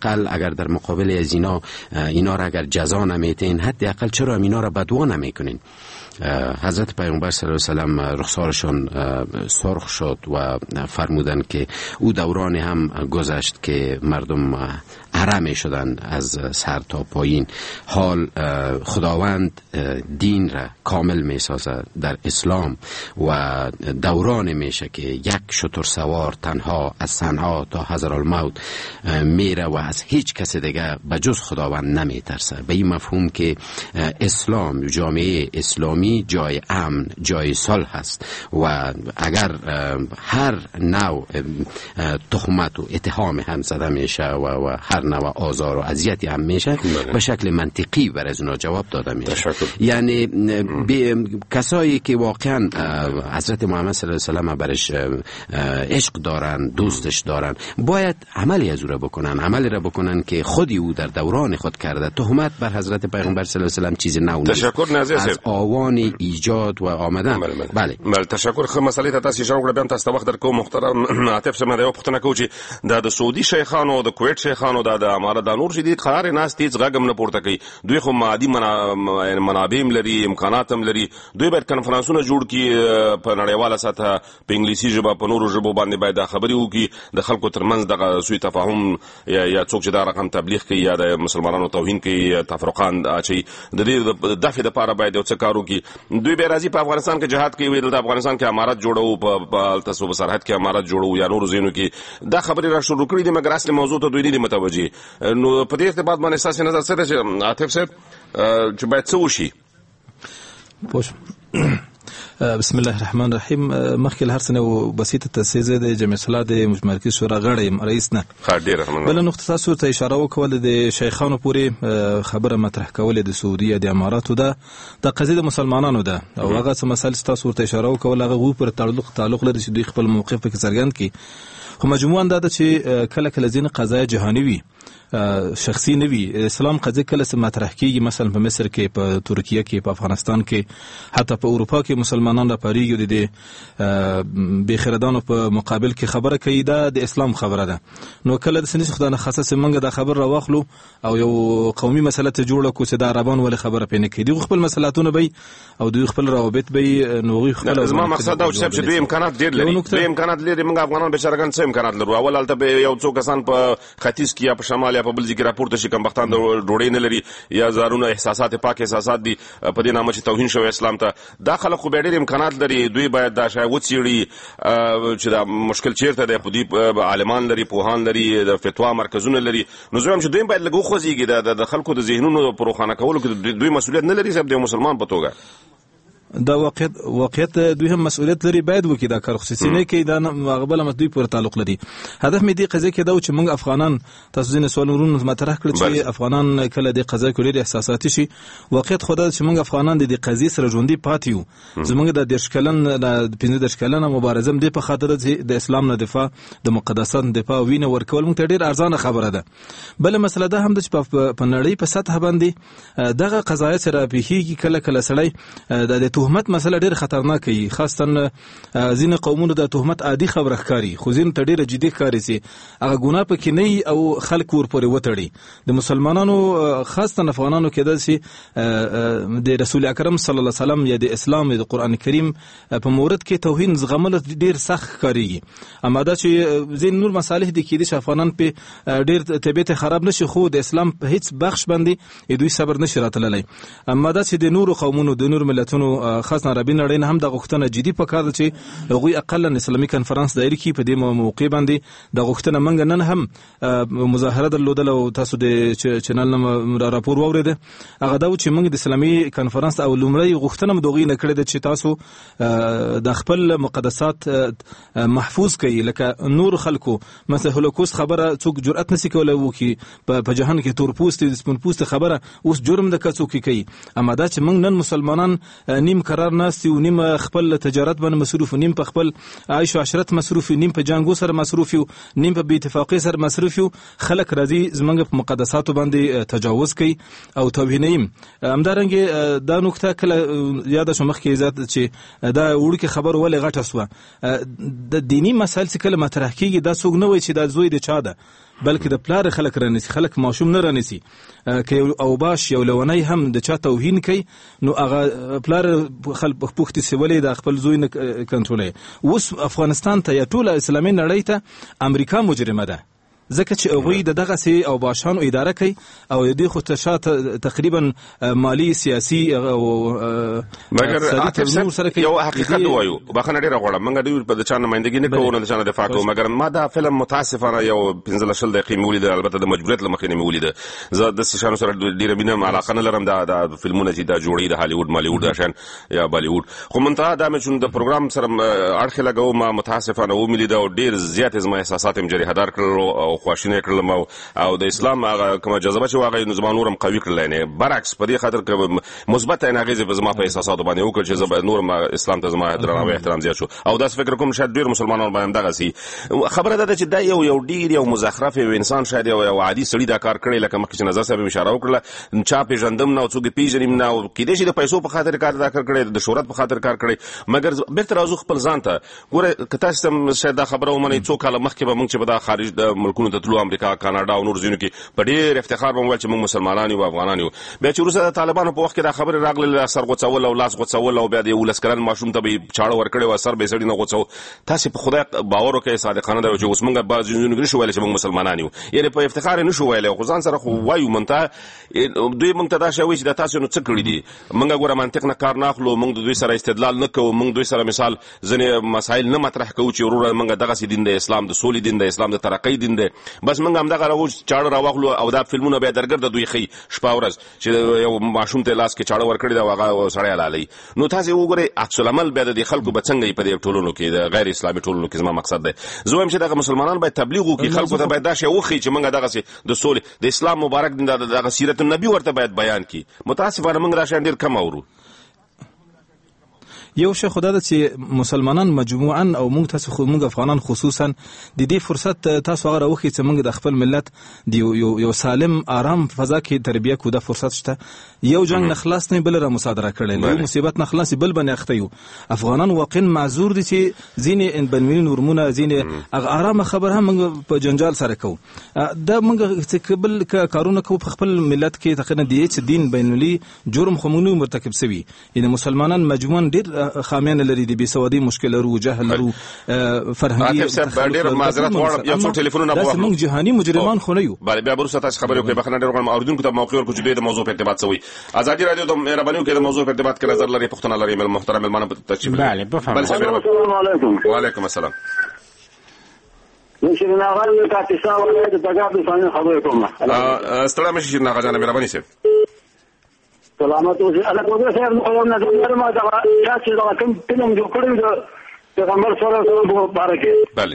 اگر در مقابل از اینا اینا را اگر جزا نمیتین، حداقل چرا اینا را بدوا نمیکنین؟ حضرت پیامبر صلی الله علیه و سلم رخسارشان سرخ شد و فرمودند که او دوران هم گذشت که مردم اره می شدن از سر تا پایین. حال خداوند دین را کامل می سازه در اسلام و دوران میشه که یک شتر سوار تنها از صنعا تا حضرالموت میره و از هیچ کس دیگه به جز خداوند نمی ترسه. به این مفهوم که اسلام، جامعه اسلامی جای امن، جای صلح است و اگر هر نوع تهمت و اتهام هم زده میشه و, و هر نوع آزار و اذیتی هم میشه به شکل منطقی بر از اونا جواب داده میشه. یعنی کسایی که واقعا حضرت محمد صلی الله علیه و سلم برش عشق دارن، دوستش دارن، باید عملی از او را بکنن، عملی را بکنن که خودی او در دوران خود کرده. تهمت بر حضرت پیغمبر صلی الله علیه و سلم چیز نو نیست. تشکر نازی صاحب. از آوان ایجاد و آمدن. بله بله. بله تشکر. خو مسئله ته تاسو اشاره وکړه، بیا تاسو وخت درکو. محترم عاطف صاحب دا یو پوښتنه کوم چې د سعودي شیخانو او د کویت شیخانو د امارات د نور شدید قرار ناس تیز غږم نه پورته کوي. دوی خو مادي منابع لري، امکانات هم لري. دوی باید کنفرانسونه جوړ کړي په نړیواله سطح په انګلیسي ژبه، په نورو ژبو باندې باید دا خبرې وکړي د خلکو ترمنځ دغه سوء تفاهم یا یا څوک چې دا رقم تبلیغ کوي یا د مسلمانانو توهین کوي، تفرقان اچي، د دې دفع لپاره باید یو څه کار وکړي. دوی به راځي په افغانستان کې جهاد کوي، د افغانستان کې امارات جوړو، په تاسو سرحد کې امارات جوړو یا نورو ځینو کې دا خبرې را شروع کړې دي، مګر اصلي موضوع ته دوی نه دي متوجه. نو په دې ارتباط باندې اساسي نظر څه دی عاطف صاحب چې باید څه وشي؟ بسم الله الرحمن الرحیم. مخکې له هر څه نه بسیطه تاسیس د جمعیت صلاح د مجمع شورا غړی یم، رئیس نه. بل نقطه تاسو ته اشاره وکول د شیخانو پورې خبره مطرح کول د سعودي د اماراتو ده، د قضیه د مسلمانانو ده او هغه څه مسایل تاسو ته اشاره وکول هغه غو پر تعلق تعلق لري چې دوی خپل موقف پکې څرګند کړي. خو مجموعاً دا ده چې کله کله ځینې قضایای جهاني وي، شخصي نه وي. اسلام قضیه کله څه مطرح کیږي، مثلا په مصر کې، په ترکیه کې، په افغانستان کې، حتی په اروپا کې مسلمانان راپاریږي د بېخردانو په مقابل کې خبره کوي، دا د اسلام خبره ده. نو کله د سنیس خدای نه خاصه منګه دا خبر راواخلو او یو قومي مسله ته جوړه کو چې دا عربان ولې خبره پېنه کوي، دوی خپل مسلاتونه به او دوی خپل روابط به نوغي خپل. زما مقصد دا چې دوی امکانات ډېر لري، دوی امکانات لري، موږ افغانان بشرګان څه امکانات لرو. اول هلته به یو څو کسان په ختیځ کې یا په شمال یا په بل ځای کې راپورته شي، کم بختان ډوډۍ نه لري یا زارونه احساسات پاک احساسات دي په دې نامه چې توهین شوی اسلام ته. دا خلک خو به ډېر امکانات لري، دوی باید دا شی وڅېړي چې دا مشکل چیرته دی. په دوی عالمان لري، پوهان لري، د فتوا مرکزونه لري. نو زه وایم چې دوی باید لږ وخوځېږي، د خلکو د ذهنونو په روښانه کولو کې دوی مسؤلیت نه لري صاحب د مسلمان په توګه. دا واقعیت واقعیت دوی هم مسؤلیت لري، باید وکړي دا کار. خصوصي نه کوي، دا مغبل هم دوی پر تعلق لري. هدف مې دې قضیه کې دا و چې موږ افغانان تاسو ځینې سوالونه مطرح کړل چې افغانان کله دې قضیه کې ډېر احساساتي شي. واقعیت خو دا چې موږ افغانان د دې قضیې سره ژوندي پاتې یو. زموږ د دېرش کلن د پنځه دېرش کلنه مبارزه دې په خاطر چې د اسلام نه دفاع، د مقدسات دفاع، وینه ورکول موږ ته ډېر ارزانه خبره ده. بل مسله دا هم ده چې په نړۍ په سطح باندې دغه قضایا سره پیښیږي. کله کله سړی د تهمت مسله ډېر خطرناک وي، خاصتا ځینې قومونو د تهمت عادي خبره ښکاري، خو ځینو ته ډېره جدي ښکاري چې هغه ګناه پکې نه وي او خلک ورپورې وتړي. د مسلمانانو خاصتا افغانانو کې دا چې د رسول اکرم صلی الله علیه وسلم یا د اسلام د قرآن کریم په مورد کې توهین زغمل ډېر سخت ښکارېږي. اما دا چې ځینې نور مصالح دي کېدای شي افغانان په ډېر طبیعت خراب نشي، خو د اسلام په هیڅ بخش باندې دوی صبر نشي راتللی. اما دا چې د نورو قومونو، د نورو ملتونو خاص عربي نړۍ نه هم د غوښتنه جدي پکار ده چې هغوی اقلا اسلامي کنفرانس دایره کړي. په دې موقع باندې د غوښتنه منګه نن هم مظاهره درلودله او تاسو د چینل نه راپور واورېده. هغه دا و چې موږ د اسلامي کنفرانس او لومړی غوښتنه م د هغوی نه کړې ده چې تاسو د خپل مقدسات محفوظ کړئ، لکه نور خلکو مثلا هولوکوست خبره څوک جرأت نشي کولی وکړي په جهان کې. تور پوستې د سپین پوستې خبره اوس جرم ده که څوک کوي. اما دا چې موږ نن مسلمانان نیم قرار ناستي و، نیم خپل تجارت باندې مصروف، نیم په خپل عیش او عشرت مصروف، نیم په جنګو سره مصروف یو، نیم په بې اتفاقۍ سره مصروف یو. خلک راځي زموږ په مقدساتو باندې تجاوز کوي او توهینوي. همدارنګې دا نکته کله یاده شوه مخکې عزت چې دا وړوکې خبر ولې غټه سوه. د دیني مسایل چې کله مطرح کېږي دا څوک نه وایي چې دا زوی د چا ده. بلکې د پلار خلک رانیسي، خلک ماشوم نه رانیسي. که او باش یو لونی هم د چا توهین کوي نو هغه پلار خلک پوښتې سیولې د خپل زوی نه کنټرولوي. اوس افغانستان ته یا ټول اسلامي نړۍ ته امریکا مجرمه ده، ځکه چې هغوی د دغه سي او باشانو اداره کوي او د دې خو تشاته تقریبا مالی سیاسي او مګر سره یو حقیقت وایو بخنه ډیره غوړه موږ د په چا نمائندګي نه کوو نه د چا دفاع کوو، مګر ما دا فلم متاسفانه یو پنځه شل دقیقې مولید، البته د مجبوریت لمخې نه مولید، زه د شانو سره ډیره بینم علاقه نه لرم دا د فلمونه چې دا جوړي د هالیوډ مالیوډ داشن یا بالیوډ، خو منتها دا مې چون د پروګرام سره اړخ لګاو ما متاسفانه ومولید او ډیر زیات زما احساسات هم جریحه دار کړل خواشینه کړلم او د اسلام هغه کومه جذبه چې واغې نو زما نورم قوي کړل نه برعکس په دې خاطر کې مثبت انغیزه په زما په احساساتو باندې وکړ چې زما نورم اسلام ته زما درناوی احترام زیات شو او داس فکر کوم شاید ډیر مسلمانانو باندې دغه سي خبره ده چې دا یو یو ډیر یو مزخرف یو انسان شاید یو عادي سړی دا کار کړی لکه مخکې نظر صاحب اشاره وکړه چا پیژندم نه او څوک پیژنیم نه او کېدې چې د پیسو په خاطر کار دا کار کړی د شهرت په خاطر کار کړی، مګر بیرته راځو خپل ځان ته ګوره کته سم شاید دا خبره ومني څو کاله مخکې به موږ چې به دا خارج د ملکونو ته تلو امریکا کاناډا او نور ځینو کې په ډېر افتخار به وایي چې موږ مسلمانان یو افغانان یو، بیا چې وروسته د طالبانو په وخت کې دا خبرې راغلې سر غوڅول او لاس غوڅول او بیا د یولس کلن ماشوم ته به چاړه ورکړی او سر به یې سړي نه غوڅو. تاسې په خدای باور وکړئ صادقانه دا چې اوس موږ بعض ځینو کې نشو ویلی چې موږ مسلمانان یو، یعنې په افتخار یې نشو ویلی خو ځان سره خو وایو منته دوی موږ ته دا شی وایي چې دا تاسو نو څه کړي دي، موږ ګوره منطق نه کار نه اخلو، موږ د دوی سره استدلال نه کوو، موږ دوی سره مثال ځینې مسایل نه مطرح کوو چې وروره موږ دغسې دین دی اسلام د سولې دین دی اسلام د ترقۍ دین دی، بس موږ همدغه راوځ چاړه راواخلو او دا فلمونه بیا درګرده دوی ښیي شپه ورځ چې یو ماشوم ته لاس کې چاړه ورکړې ده او هغه سړی حلالوي. نو تاسې وګورئ عکس العمل بیا د دې خلکو به څنګه وي په دې ټولنو کې د غیر اسلامي ټولنو کې زما مقصد دی. زه وایم چې دغه مسلمانان باید تبلیغ وکړي، خلکو ته باید دا شی وښیي چې موږ دغسې د سولې د اسلام مبارک دین دغه سیرت النبي ورته باید بیان کړي. متاسفانه موږ دا شیان ډېر کم اورو. یو شی خدای ده چې مسلمانان مجموعاً او موږ تاسو خو موږ افغانان خصوصا د دې فرصت تاسو هغه راوخی چې موږ د خپل ملت د یو یو سالم آرام فضا کې تربیه کو د فرصت شته، یو جنگ نه خلاص نه بل را مصادره کړل، یو مصیبت نه خلاص بل باندې اخته یو. افغانان واقعا معذور دي چې ځینې ان بنوین ورمونه ځینې هغه آرام خبر هم موږ په جنجال سره کو دا موږ چې بل کارونه کو په خپل ملت کې تقریبا دی چې دین بینالمللي جرم خو موږ مرتکب سوي، یعنی مسلمانان مجموعاً ډېر خامیان لري د بېسوادي مشکل لرو جهل لرو فرهنګي ډېر معذرت غواړم یو څو ټلیفونونه به موږ جهاني مجرمان خو نه یو. بله بیا وروسته تاسو خبرې وکړئ بخښنه ډېر غواړم اورېدونکو ته موقع ورکړو چې دوی د موضوع په ارتباط څه وایي. ازادي راډیو د مهرباني وکړئ د موضوع په ارتباط کې نظر لري پوښتنه لري محترم مېلمانه په تشریف بله بفرمایئ. السلام علیکم. وعلیکم السلام. زه شیرین آغا یم کاپیسا ولایت د دګاب د ثاني خبرې کوم. ستړی مه شئ شیرین آغا جانه مهرباني صاحب. سلامت اوسئ. الله قدرت صاحب نو نظر لرم دا چې دا کوم فلم جوړ کړی د پیغمبر صلی الله علیه وسلم په اړه کې. بله.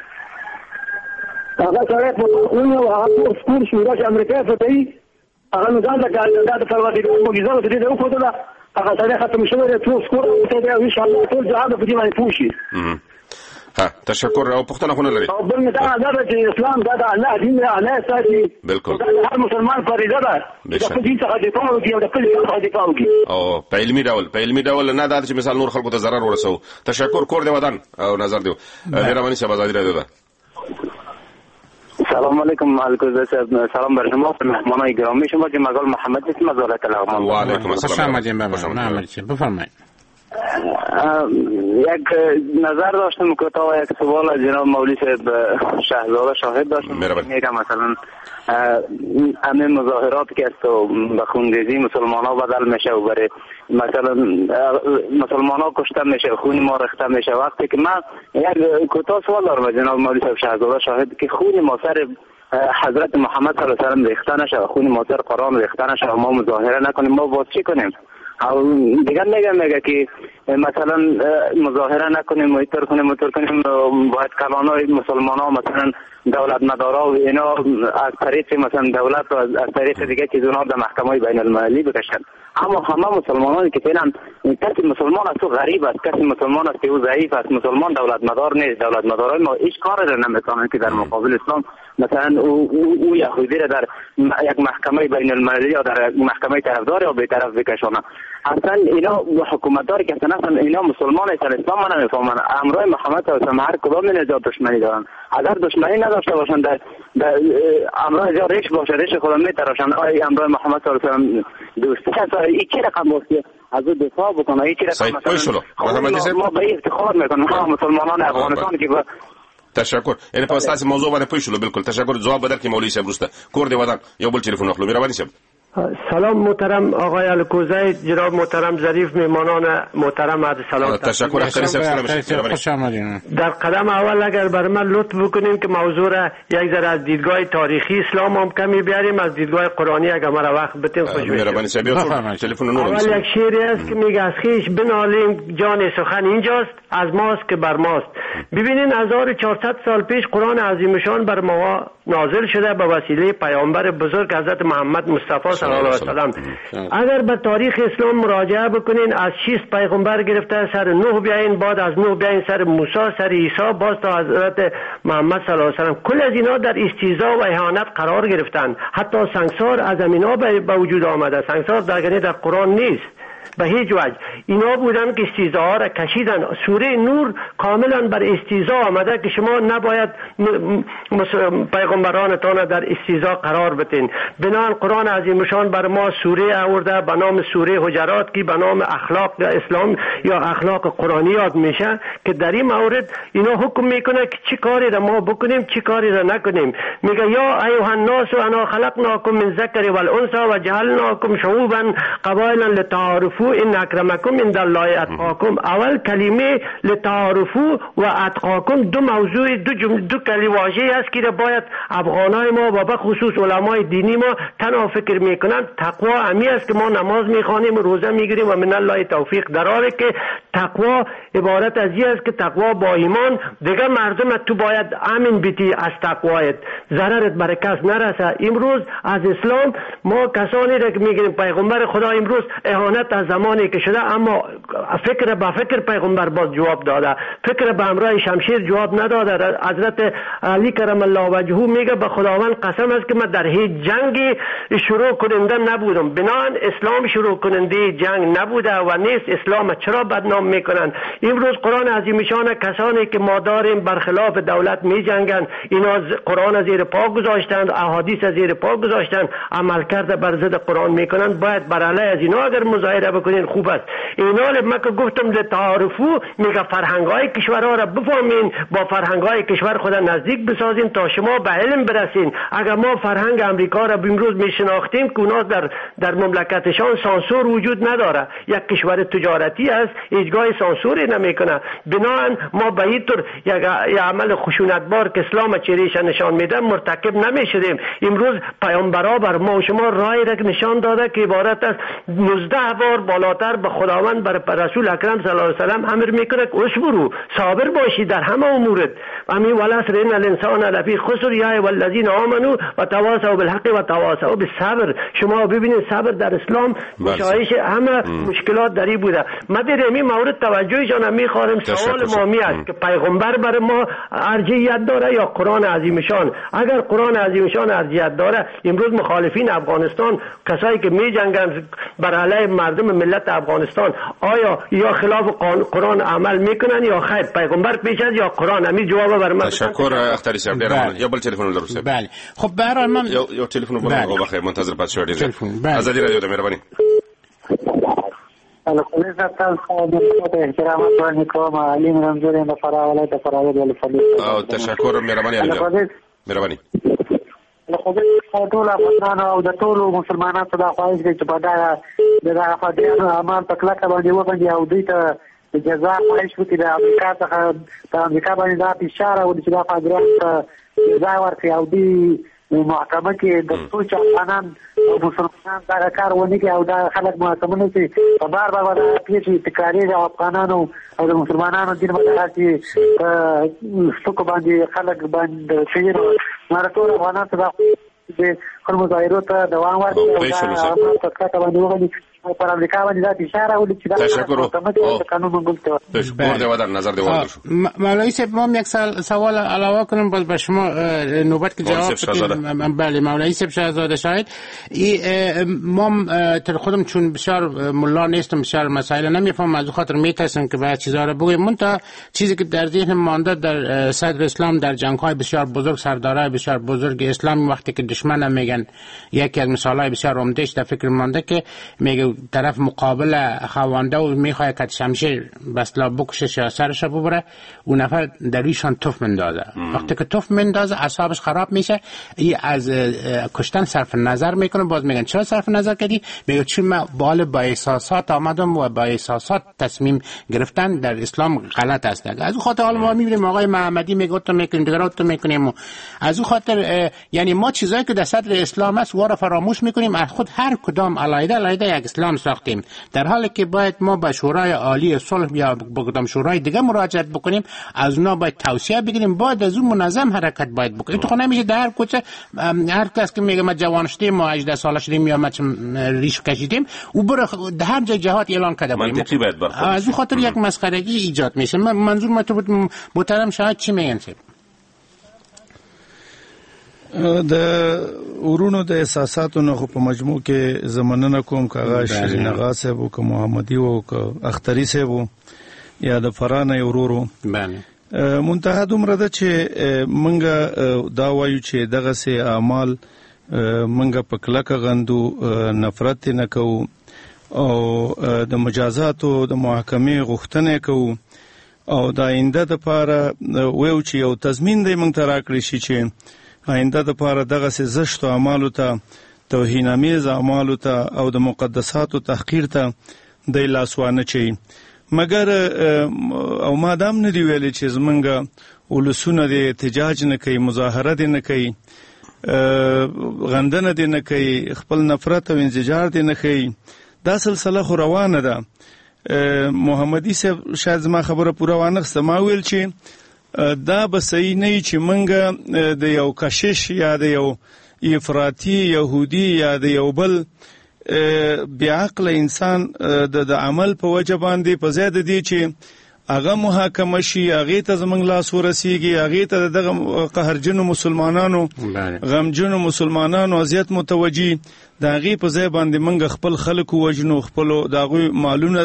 هغه سره په نو هغه سکول شو چې امریکا ته ته هغه نه ځان د کاندیدا د پرواتي موږ زه دې یو کوته دا هغه سره ختم شوی دی ټول سکول ته دی ان شاء الله ټول جهاد په دې باندې پوښي. ها تشکر او پښتنه خو نه لري. او بل دا دا چې اسلام دا د الله دین دی الله ساتي. بالکل. هر مسلمان فریضه ده چې په دې څخه دفاع وکړي او د خپل څخه دفاع وکړي. او په علمي ډول په علمي ډول نه دا چې مثال نور خلکو ته ضرر ورسو. تشکر کور دی ودان او نظر دی. مهرباني صاحب ازادي راډیو ده. سلام علیکم مالک صاحب سلام بر شما مهمانان گرامی شما جناب محمد اسم از ولایت لغمان. و علیکم السلام. بفرمایید. یک نظر داشتم که تا یک سوال از جناب مولوی صاحب شهزاده شاهد داشتم میگم مثلا همه مظاهرات که است و به خونریزی مسلمان ها بدل میشه و برای مثلا مسلمان ها کشته میشه خون ما ریخته میشه. وقتی که من یک کوتاه سوال دارم جناب مولوی صاحب شهزاده شاهد که خون ما سر حضرت محمد صلی الله علیه و سلم ریخته نشه خون ما سر قرآن ریخته نشه و ما مظاهره نکنیم ما باز چی کنیم؟ او دیگر میگم میگه که مثلا مظاهره نکنیم و ایطور کنیم و ایطور کنیم باید کلانای مسلمان ها مثلا دولت مدارا و اینا از طریق مثلا دولت و از طریق دیگه که اونا در محکمه بین المللی بکشن. اما همه مسلمانانی که فعلا کسی مسلمان است و غریب است، کسی مسلمان است که او ضعیف است، مسلمان دولت مدار نیست، دولت مدارای ما هیچ کاری را نمیکنن که در مقابل اسلام مثلا او, او یهودی را در یک محکمه بین المللی یا در محکمه طرفدار یا بی‌طرف بکشانه. اصلا اینا حکومتداری که اصلا اینا مسلمان هستند، اسلام ما نمیفهمن. امرای محمد صلی الله علیه و آله هر کدام من نجات دشمنی دارن. اگر دشمنی نداشته باشن در امرای جا ریش باشه ریش خدا میتراشن. آیا امرای محمد صلی الله علیه و آله دوستی هست؟ این چه رقم باشه از او دفاع بکنه؟ این چه رقم مثلا ما به افتخار میکنیم ما مسلمانان افغانستان که تشکر. یعنی په تاسو موضوع باندې پوه شو. بالکل تشکر. جواب بدر کې مولوی صاحب وروسته کور دی ودان یو بل ټلیفون اخلو. مهرباني صاحب. سلام محترم آقای الکوزی، جناب محترم ظریف، میمانان محترم عرض سلام. تشکر. اختری صاحب در قدم اول اگر بر من لطف بکنیم که موضوع را یک ذره از دیدگاه تاریخی اسلام هم کمی بیاریم، از دیدگاه قرآنی اگر مرا وقت بتین خوش میشه. مهربانی صاحب تلفن نور. اول یک شعری است که میگه از خویش بنالیم جان سخن اینجاست، از ماست که بر ماست. ببینین هزار و چهارصد سال پیش قرآن عظیم شان بر ما نازل شده به وسیله پیامبر بزرگ حضرت محمد مصطفی صلی الله علیه و سلم. اگر به تاریخ اسلام مراجعه بکنین از شش پیغمبر گرفته سر نوح بیاین، بعد از نوح بیاین سر موسی، سر عیسی، باز تا حضرت محمد صلی الله علیه و سلم، کل از اینا در استهزاء و اهانت قرار گرفتن. حتی سنگسار از اینا به وجود آمده. سنگسار در در قرآن نیست به هیچ وجه. اینا بودن که استهزاء را کشیدن. سوره نور کاملا بر استهزاء آمده که شما نباید پیغمبرانتان در استهزاء قرار بدین. بنابراین قرآن عظیم شان بر ما سوره آورده به نام سوره حجرات که به نام اخلاق اسلام یا اخلاق قرآنی یاد میشه که در این مورد اینا حکم میکنه که چی کاری را ما بکنیم چی کاری را نکنیم. میگه یا ایها الناس انا خلقناکم من ذکر والانثى وجعلناکم شعوبا قبایلا لتعارفوا ان اکرمکم عند الله اتقاکم. اول کلمه لتعارفوا و اتقاکم دو موضوع دو جمله دو کلمه واژه است که باید افغانای ما و به خصوص علمای دینی ما تنها فکر میکنن. تقوا امی است که ما نماز میخوانیم و روزه میگیریم و من الله توفیق دراره که تقوا عبارت از این است که تقوا با ایمان دیگه مردم تو باید امین بیتی از تقوایت ضررت بر کس نرسه. امروز از اسلام ما کسانی را که میگیم پیغمبر خدا امروز اهانت از زمانی که شده، اما فکر به فکر پیغمبر باز جواب داده، فکر به همراه شمشیر جواب نداده. حضرت علی کرم الله وجهه میگه به خداوند قسم است که من در هیچ جنگی شروع کننده نبودم. بنان اسلام شروع کننده جنگ نبوده و نیست. اسلام چرا بدنام میکنن؟ امروز قرآن عظیم شان کسانی که ما داریم برخلاف دولت میجنگن، اینا قرآن زیر پا گذاشتن، احادیث زیر پا گذاشتن، عمل کرده بر ضد قرآن میکنن. باید بر علیه از اینا اگر مظاهره بکنین خوب است. اینا ما که گفتم لتعارفو میگه فرهنگای کشورها را بفهمین، با فرهنگای کشور خود نزدیک بسازین تا شما به علم برسین. اگر ما فرهنگ امریکا را امروز میشناختیم که اونا در در مملکتشان سانسور وجود نداره، یک کشور تجارتی است، هیچگاه سانسوری نمیکنه. بنابراین ما به این طور یک عمل خشونتبار که اسلام چریش نشان میده مرتکب نمیشدیم. امروز پیامبرا بر ما و شما رای را نشان داده که عبارت است نوزده بار بالاتر به خداوند بر رسول اکرم صلی الله علیه و سلم امر میکنه که اصبروا، صابر باشید در همه امور. امین والعصر ان الانسان لفی خسر یا والذین آمنوا و تواصوا بالحق و تواصوا بالصبر. شما ببینید صبر در اسلام مشایش همه مشکلات دری بوده. ما در این مورد توجهشان میخوام. سوال ما می است که پیغمبر بر ما ارجحیت داره یا قرآن عظیم شان؟ اگر قرآن عظیم شان ارجحیت داره، امروز مخالفین افغانستان کسایی که می جنگن بر علیه مردم ملت افغانستان آیا یا خلاف قرآن عمل میکنن یا خیر؟ پیغمبر پیش از یا قرآن؟ همین جواب بر من. تشکر اختری صاحب. یا بل تلفن درسته. بله خب به هر حال من یا تلفن رو بخیر منتظر پس شدید. ازادی رادیو د مهربانی. الکوزی صاحب خدمت احترام میکنم. علی منظور د فرا ولایت فرا ولایت فضل. او تشکر مهربانی علی جان. مهربانی. الکوزی ټول افغانان او د ټول مسلمانانو ته خواهش کوي چې په دا د افغانانو عمل په کلکه باندې وبندي او دوی ته جزا خواهش وکړي. د امریکا څخه د امریکا باندې دا فشار او چې دا فاجعه ته جزا ورکړي او دوی محکمه کې د ټول افغانان او مسلمانان دا کار ونه کوي او دا خلک محکمه کې په بار بار دا پیښې تکراري د افغانانو او د مسلمانانو دین باندې چې څوک باندې خلک باندې شي مراتور افغانان ته د خپل مظاهرو ته دوام ورکړي او دا په کټه باندې وغوړي پر امریکا باندې دا اشاره ولې چې دا تشکر قانون منګل تشکر دی ودر نظر دی ورد شو مولوی صاحب ما یک سوال علاوه کنم باز به شما نوبت که جواب بله مولوی صاحب شهزاده شاهد ما تر خودم چون بسیار ملا نیستم بسیار مسائل نمیفهم از خاطر میترسم که باید چیزا رو بگویم من تا چیزی که در ذهن مانده در صدر اسلام در جنگ‌های بسیار بزرگ سردارای بسیار بزرگ اسلام وقتی که دشمن میگن یکی از مثالای بسیار عمدهش در فکر مانده که میگه طرف مقابل خوانده و میخواد که شمشیر بسلا بکشش یا سرش ببره اون نفر در رویشان توف مندازه وقتی که توف مندازه اعصابش خراب میشه ای از کشتن صرف نظر میکنه باز میگن چرا صرف نظر کردی میگه چون من بال با احساسات آمدم و با احساسات تصمیم گرفتن در اسلام غلط است از اون خاطر حالا ما میبینیم آقای محمدی میگه تو میکنیم دیگران تو میکنیم از اون خاطر یعنی ما چیزایی که در صدر اسلام است و را فراموش میکنیم از خود هر کدام علیحده علیحده یک اسلام ساختیم در حالی که باید ما به شورای عالی صلح یا به کدام شورای دیگه مراجعه بکنیم از اونا باید توصیه بگیریم باید از اون منظم حرکت باید بکنیم تو خود نمیشه در کوچه هر کس که میگه ما جوان شدیم ما هجده ساله شدیم یا ما ریش کشیدیم او بر هر جای جهات اعلان کرده منطقی باید برخورد از اون خاطر یک مسخرگی ایجاد میشه منظور ما تو محترم شاید چی میگن د ورونو د احساساتو نه په مجموع کې زمننه کوم کاغه شیرین آغا صاحب او که محمدي او که اختری صاحب یا د فرانه ورورو بله منتها دومره ده چې منګه دا وایو چې دغه سه اعمال منګه په کلکه غندو نفرت نه کوو او د مجازاتو د محاکمې غوښتنه کوو او د آینده لپاره وایو چې یو تضمین دی موږ ته راکړی شي چې آینده د پاره دغه سه زشت اعمالو ته توهینامیز اعمالو ته او د مقدساتو تحقیر ته د لاسوانه چي مګر او مادام نه دی ویلي چې زمونږ ولسونه د احتجاج نه کوي مظاهره نه کوي غندنه دي نه کوي خپل نفرت او انزجار دي نه کوي دا سلسله خو روانه ده محمدي صاحب شاید زما خبره پوره وانه ما ویل چې دا به صحیح نه چې منګه د یو کشش یا د یو افراطي يهودي یا د یو بل بیا عقل انسان د عمل په وجه باندې په زیات دي چې هغه محاکمه شي هغه ته زمنګ لاس ورسیږي هغه ته دغه قهرجنو مسلمانانو غمجنو مسلمانانو اذیت متوجي د هغه په ځای باندې منګه خپل خلکو وجنو خپل دغه مالونه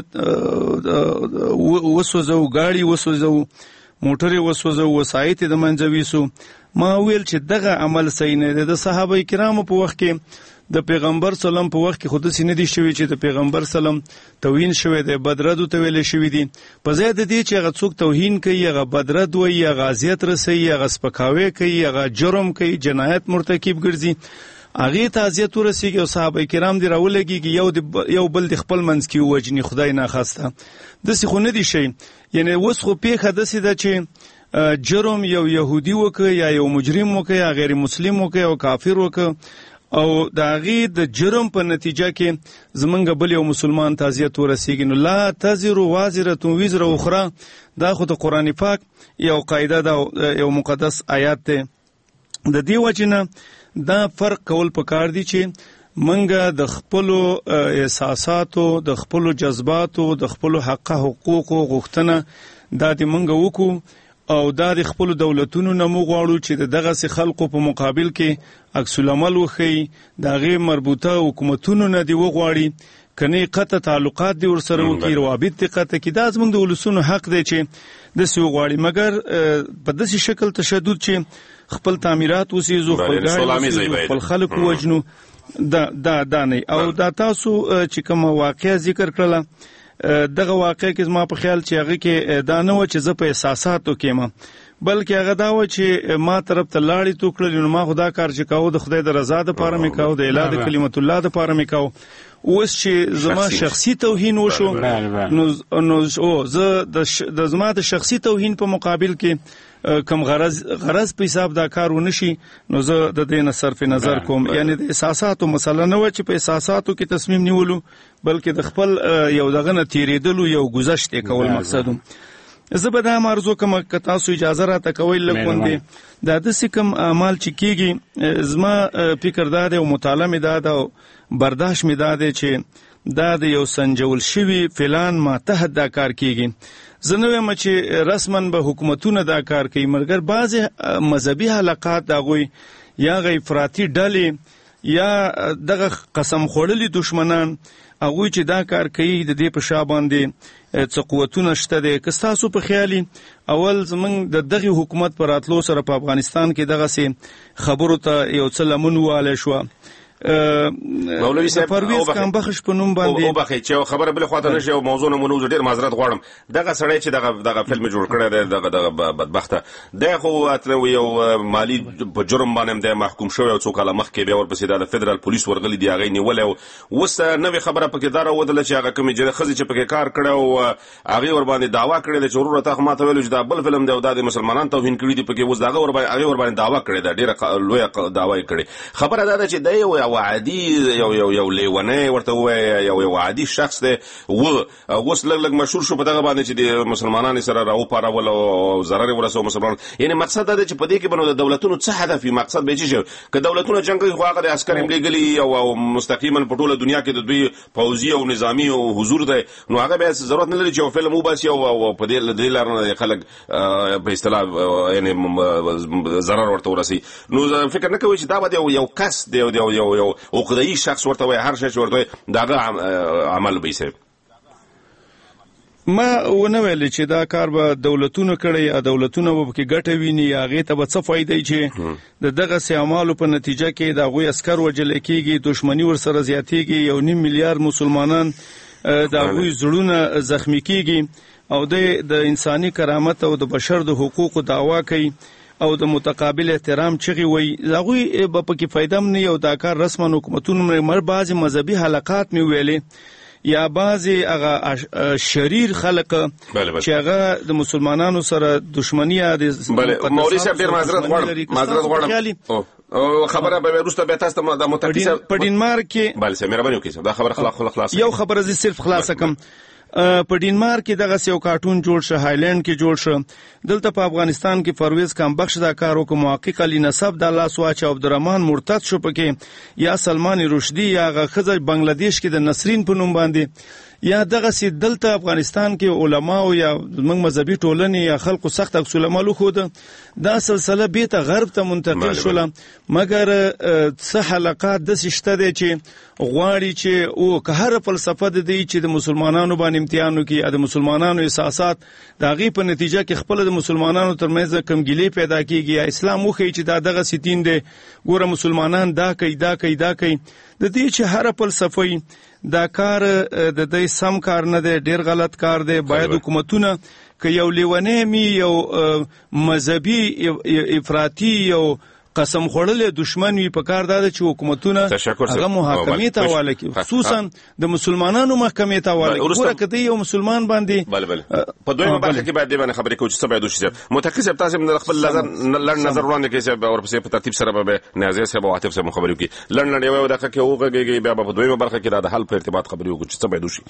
وسوځو غاړي وسوځو موټرې وسوځو وسایت د منځويسو ما ویل چې دغه عمل صحیح نه دی د صحابه کرامو په وخت کې د پیغمبر سلام په وخت کې خود سینې دي شوی چې د پیغمبر سلام توهین شوی دی بدرد ته ویل شوی دی په ځای د دې چې هغه څوک توهین کوي هغه بدرد وي هغه اذیت رسي هغه سپکاوي کوي هغه جرم کوي جنایت مرتکب ګرځي هغه ته اذیت ورسیږي او صحابه کرام دی راولګي یو یو بل د خپل منځ کې وجني خدای نه خواسته د څه خو نه دي شي یعنی وس خو پیخه د سې د چې جرم یو يهودي وکي یا یو مجرم وکي یا غیر مسلم وکي او کافر وکي او دا غي د جرم په نتیجه کې زمونږ بل یو مسلمان تازیت ورسیږي نو لا تزر وازره وزر اخرى دا خو د قران پاک یو قاعده دا یو مقدس آیات ده د دې وجنه دا فرق کول پکار دي چې منګه د خپل احساساتو د خپل جذباتو د خپل حق حقوق غوښتنه دا د منګه وکړو او دا د خپل دولتونو نمو غواړو چې دغه سي خلکو په مقابل کې عکس العمل وخی دا غي مربوطه حکومتونو نه دی وغواړي کني قطع تعلقات دی ورسره وکي روابط دی قطع کې دا زموږ د ولسونو حق دی چې د سی وغواړي مګر په داسې شکل تشدد چې خپل تعمیرات وسیزو خپل خلک وجنو دا دا دا نه او دا تاسو چې کوم واقعیا ذکر کړل دغه واقع کې ما په خیال چې هغه کې دا نه و چې زه په احساساتو کې ما بلکې هغه دا و چې ما طرف ته لاړې توکړل نو ما خدا کار چې کاوه د خدای د رضا د پاره مې کاوه د اعلان د کلمت الله د پاره مې کاوه اوس چې زما شخصي توهین وشو نو نو او زه د زما د شخصي توهین په مقابل کې کم غرض غرض په حساب دا کار ونشي نو زه د دې نه صرف نظر کوم یعنی د احساساتو مسله نه و چې په احساساتو کې تصمیم نیولو بلکې د خپل یو دغه نه تیریدلو یو گذشت کول مقصدم زه به دا مرزو کوم که تاسو اجازه را تکوي لکوندې دا د سکم اعمال چې کیږي زما فکر دا دی او مطالعه مې دا ده برداشت مې دا دی چې دا د یو سنجول شوی پلان ماتحت دا کار کیږي. زه نه وایم چې رسما به حکومتونه دا کار کوي، مګر بعضې مذهبي حلقات د هغوی یا هغه افراطي ډلې یا دغه قسم خوړلي دشمنان هغوی چې دا کار کوي د دې په شا باندې څه قوتونه شته دی. که ستاسو په خیالي اول زمونږ د دغه حکومت پر راتلو سره په افغانستان کې دغسې خبرو ته یو څه لمن ووالی شوه، مولوي صاحب پرویز کامبخش په نوم باندې او بخې چې خبره بل خواته نشي او موضوع نه مونږ ډیر معذرت غواړم. دغه سړی چې دغه دغه فلم جوړ کړی دی دغه دغه بدبخته د خو اتلو یو مالی په جرم باندې د محکوم شوی او څو کاله مخکې بیا ورپسې د فدرال پولیس ورغلي دی هغه نیول او وس نوې خبره پکې دار ودل چې هغه کومې جره خزي چې پکې کار کړو او هغه ور باندې داوا کړی دی چې ورور ته ماته ویل چې دا بل فلم دی او د مسلمانانو توهین کړی دی پکې وس دغه ور باندې هغه ور باندې داوا کړی دی ډیره لوی داوا کړی. خبره دا چې دی یو عادي یو یو یو لیونه ورته وای یو یو عادي شخص دی و اوس لګ لګ مشهور شو په دغه باندې چې د مسلمانانو سره راو پارول او ضرر ورسو مسلمان. یعنی مقصد دا چې په دې کې بنو د دولتونو څه هدف وي، مقصد به چی شي که دولتونو جنگ کوي خو هغه د عسكر امليګلي او مستقیما په ټوله دنیا کې د دوی فوجي او نظامی او حضور دی، نو هغه به ضرورت نه لري چې فلم وباسي او په دې د لارنه خلک په اصطلاح یعنی ضرر ورته ورسي. نو فکر نه کوي چې دا به یو کس دی یو یو یو عقده‌ای شخص ورته وای هر شي ورته داغه عمل به شي. ما ونه ویل چې دا کار به دولتونو کړی یا دولتونو به کې ګټه ویني یا هغې ته به څه فایده چې د دغسې اعمالو په نتیجه کې د هغوی عسکر وژل کېږي، دښمني ورسره زیاتېږي، یو نیم میلیارد مسلمانان د هغوی زړونه زخمي کېږي او د انساني کرامت او د بشر د حقوقو دعوا کوي او د متقابل احترام چغې وایي، هغوی به پکې فایده هم نه وي او دا کار رسما حکومتونو مر بعضې مذهبي حلقات مې ویلې یا بعضې هغه شریر خلق چې هغه د مسلمانانو سره دښمني یا د مولوي صاحب ډېر معذرت غواړم معذرت غواړم خبره به وروسته بیا تاسو ته د متقي په ډینمارک کې بله صاحب مهرباني وکړئ دا خبره خلاص یو خبره زه صرف خلاصه کړم. په ډینمارک کې دغه یو کارټون جوړ شو، هایلند کې جوړ شو، دلته په افغانستان کې پرویز کامبخش دا کار وکړ، محقق علی نسب د لاس واچو، عبدالرحمن مرتد شو پکې، یا سلمان رشدي یا هغه ښځه بنگلاديش کې د نسرین په نوم باندې، یا دغه سي دلته افغانستان کې علما او یا موږ مذهبي ټولنې یا خلکو سخت عکس العمل خو دا سلسله بیت غرب ته منتقل شوله. مګر څه حلقات د شته دي چې غواړي چې او که هر فلسفه د دې چې د مسلمانانو باندې امتحان وکړي، د مسلمانانو احساسات د هغې په نتیجه کې خپل د مسلمانانو ترمنځ کمګیلې پیدا کیږي یا اسلام وښیي چې دا دغه ستین دی، ګوره مسلمانان دا کوي دا کوي دا کوي. د دې چې هر فلسفه دا کار د دې سم کار نه دی، ډیر غلط کار دی. باید حکومتونه که یو لیونی می یو مذهبي افراطي یو قسم خوړلې دشمن وي، په کار دا چې حکومتونه هغه محاکمې ته حواله کړي، خصوصا د مسلمانانو محکمې ته حواله کړي. ګوره که یو مسلمان باندې بله بله په دویمه برخه کې باید دې باندې خبرې کوو چې څه باید وشي. متقي صاحب تاسو هم خپل لنډ نظر وړاندې کړئ صاحب، ورپسې په ترتیب سره به نازیه صاحب او عاطف صاحب خبرې وکړي. لنډ لنډ یوه دقیقه کې وغږېږئ، بیا به په دویمه برخه کې د حل په ارتباط خبرې وکړو چې څه باید وشي.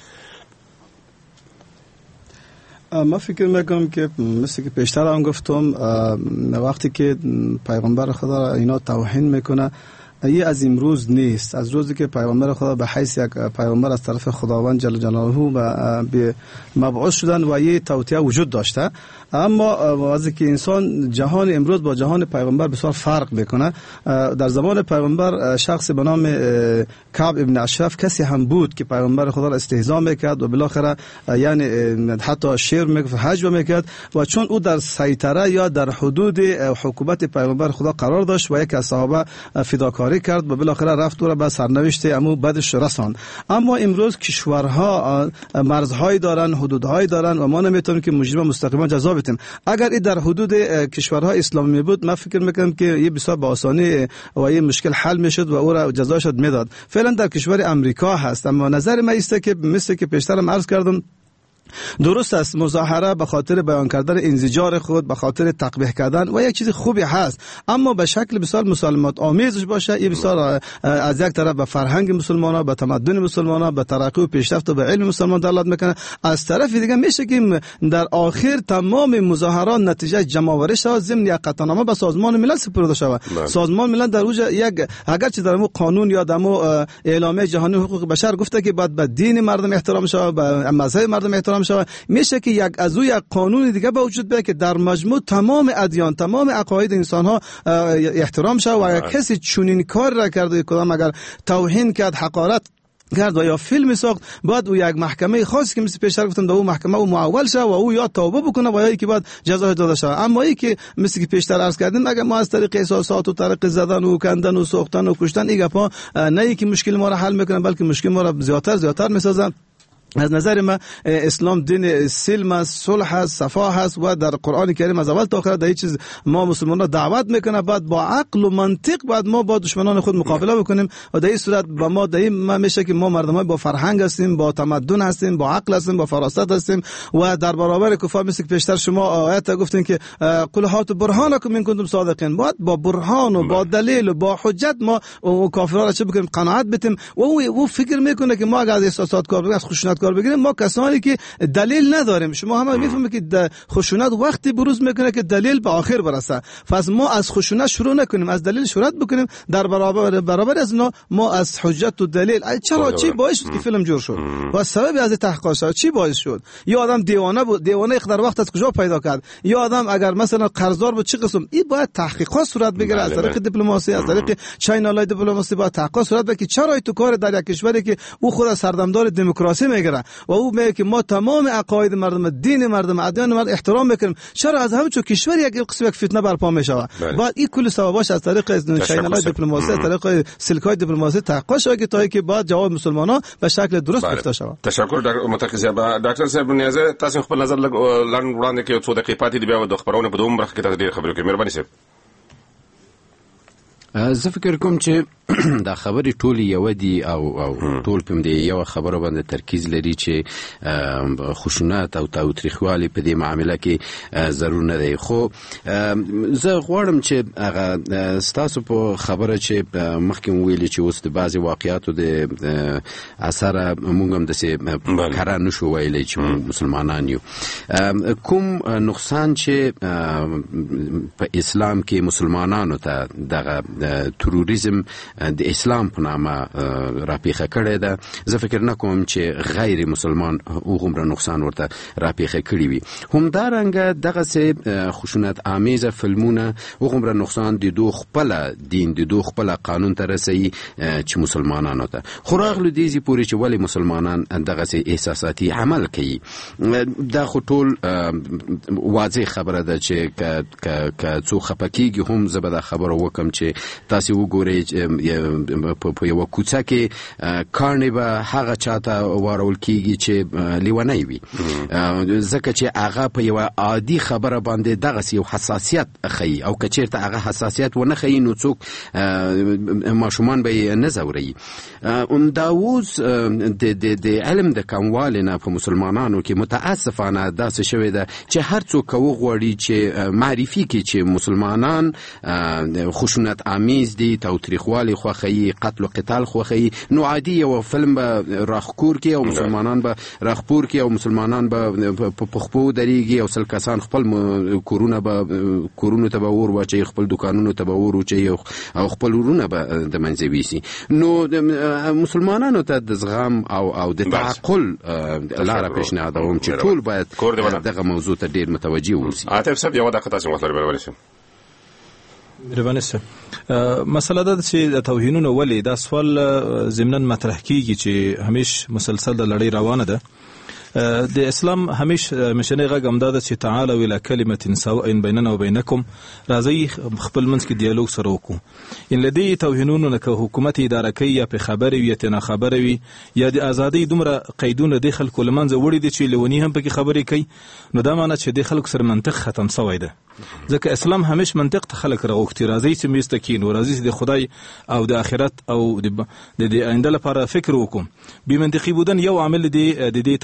ما فکر میکنم که مثل که پیشتر هم گفتم وقتی که پیغمبر خدا اینا توهین میکنه یه از امروز نیست، از روزی که پیغمبر خدا به حیث یک پیغمبر از طرف خداوند جل جلاله به مبعوث شدن و یه توطئه وجود داشته. اما وقتی که انسان جهان امروز با جهان پیغمبر بسیار فرق میکنه. در زمان پیغمبر شخص به نام کعب ابن اشرف کسی هم بود که پیغمبر خدا را استهزا میکرد و بالاخره یعنی حتی شعر میگفت، هجو میکرد و چون او در سیطره یا در حدود حکومت پیغمبر خدا قرار داشت و یک از صحابه فداکاری کرد و بالاخره رفت او را به سرنوشت امو بدش رساند. اما امروز کشورها مرزهای دارن، حدودهای دارن و ما نمیتونیم که مجرم مستقیما جزا بدیم. اگر این در حدود کشورهای اسلامی بود، من فکر میکنم که یه بسیار با آسانی و یه مشکل حل میشد و او را جزایش میداد. فعلا در کشور امریکا هست، اما نظر من است که مثل که پیشترم عرض کردم درست است مظاهره به خاطر بیان کردن انزجار خود، به خاطر تقبیح کردن و یک چیز خوبی هست، اما به شکل بسیار مسالمت آمیزش باشه. این بسیار از یک طرف به فرهنگ مسلمانان، به تمدن مسلمانان، به ترقی و پیشرفت و به علم مسلمان دلالت میکنه. از طرف دیگه میشه که در آخر تمام مظاهرات نتیجه جمع‌آوری شود، ضمن یک قطعنامه به سازمان ملل سپرده شود. سازمان ملل در اوج یک اگر چه در قانون یا در اعلامیه جهانی حقوق بشر گفته که باید به دین مردم احترام شود، به مذهب مردم احترام شود، میشه که یک از او یک قانون دیگه به وجود بیاد که در مجموع تمام ادیان، تمام عقاید انسان ها احترام شود و اگر کسی چنین کار را کرده، کدام اگر توهین کرد، حقارت کرد و یا فیلم ساخت، باید او یک محکمه خاص که مثل پیشتر گفتم در او محکمه او معول شود و او یا توبه بکنه و یا ای که باید جزای داده شود. اما ای که مثل که پیشتر عرض کردیم اگر ما از طریق احساسات و طریق زدن و کندن و سوختن و کشتن این گپا نه ای که مشکل ما را حل میکنه، بلکه مشکل ما را زیادتر زیادتر میسازن. از نظر ما اسلام دین سلم است، صلح است، صفا است و در قرآن کریم از اول تا آخر در این چیز ما مسلمانان دعوت میکنه. بعد با عقل و منطق بعد ما با دشمنان خود مقابله بکنیم و در این صورت با ما در این میشه که ما مردمای با فرهنگ هستیم، با تمدن هستیم، با عقل هستیم، با فراست هستیم و در برابر کفار مثل که پیشتر شما آیت گفتین که قل هاتوا برهانکم ان کنتم صادقین، بعد با برهان و با دلیل و با حجت ما و کافرها را چه بکنیم قناعت بدیم. و او فکر میکنه که ما اگر از احساسات کار بگیریم، از خشونت کار بگیریم، ما کسانی که دلیل نداریم. شما همه میفهمید که خشونت وقتی بروز میکنه که دلیل به آخر برسه. پس ما از خشونت شروع نکنیم، از دلیل شروع بکنیم. در برابر برابر از اینا ما از حجت و دلیل. چرا چی باعث شد که فیلم جور شد و سبب از تحقیقات شد چی باعث شد؟ یا آدم دیوانه بود، دیوانه در وقت از کجا پیدا کرد؟ یا آدم اگر مثلا قرضدار بود چه قسم؟ این باید تحقیقات صورت بگیره از طریق دیپلماسی، از طریق چینل‌های دیپلماسی باید تحقیقات صورت بگیره که چرا این تو کار در یک کشوری که او خود از سردمدار دموکراسی میگیره و او میگه که ما تمام عقاید مردم، دین مردم، ادیان مردم احترام میکنیم، چرا از همه چون کشور یک قسم یک فتنه برپا میشه؟ بعد این کل سبباش از طریق چینل‌های دیپلماسی، از طریق سلک‌های دیپلماسی تحقیق شود که تا اینکه بعد جواب مسلمانان به شکل درست گفته شود. تشکر متخصص ډاکټر صاحب نیازه تاسو خپل نظر لاندې وړاندې کې څو دقیقې پاتې دی بیا د خبرونه په دوم برخه کې تاسو ډیر خبرې کوي. مهرباني صاحب. زه فکر کوم چې دا خبرې ټول یو دي او او ټول په دې یو خبره باندې ترکیز لري چې خشونت او تاوتریخوالي په دې معاملې کې ضرور نه دی. خو زه غواړم چې هغه ستاسو په خبره چې مخکې ویلي چې اوس د بعضي واقعیاتو د اثر موږ هم داسې کره نشو ویلی چې مسلمانان یو، کوم نقصان چې په اسلام کې مسلمانانو ته دغه تروریزم د اسلام په نامه راپیښه کړې ده، زه فکر نه کوم چې غیر مسلمان هغومره نقصان ورته راپیښه کړي وي. همدارنګه دغسې خشونت آمیزه فلمونه هغومره نقصان د دو خپله دین، د دو خپله قانون ته رسوي چې مسلمانانو ته. خو راغلو دې پورې چې ولې مسلمانان دغسې احساساتي عمل کوي، دا خو ټول واضح خبره ده چې که څوک خفه کېږي هم زه به دا خبره وکړم چې تاسې وګورئ په یوه کوڅه کې کاڼې به هغه چاته وارول کېږي چې لیونی وي، ځکه چې هغه په یوه عادي خبره باندې دغسې یو حساسیت ښیي، او که چېرته هغه حساسیت ونه ښیي نو څوک ماشومان به یې نه ځوروي. دا اوس د علم د کموالي نه په مسلمانانو کې متاسفانه داسې شوې ده چې هر څوک وغواړي چې معرفي کړي چې مسلمانان خشونت آمیز دي، تاوتریخوالي خوښوي، قتل و قتال خوښوي، نو عادي یو فلم به راخکور کړي او مسلمانان به راخپور کړي او مسلمانان به په پخپو درېږي او سل کسان خپل کورونه به کورونو ته به اور واچوي، خپل دوکانونو ته به اور واچوي او خپل ورونه به د منځه ویسي. نو مسلمانانو ته د زغم او او د تعقل لاره پیشنهادوم چې ټول باید دغه موضوع ته ډېر متوجه واوسي. عاطف صاحب یوه دقیقه تاسو مطلب برابر شئ. مهرباني صاحب، مسله ده چې د توهینونو ولې دا سوال ضمناً مطرح کیږي چې همیش مسلسل د لړۍ روانه ده. د اسلام همیش مشنه غږ هم دا ده چې تعالوا الى کلمة سواء بیننا و بینکم، راځئ خپل منځ کې دیالوګ سره وکړو. ان لدې توهینونو نه که حکومت اداره کوي یا په خبرې وي یا ته نه خبره وي یا د ازادۍ دومره قیدونه د خلکو له منځه وړي دي چې لیوني هم پکې خبرې کوي، نو دا معنی چې د خلکو سره منطق ختم شوی ده. ځکه اسلام همیش منطق ته خلک راغوښتي، راځئ چې میز ته کښېنو، راځئ چې د خدای او د آخرت او د آینده لپاره فکر وکړو. بې منطقي بودن یو عامل دی د دې توهینونو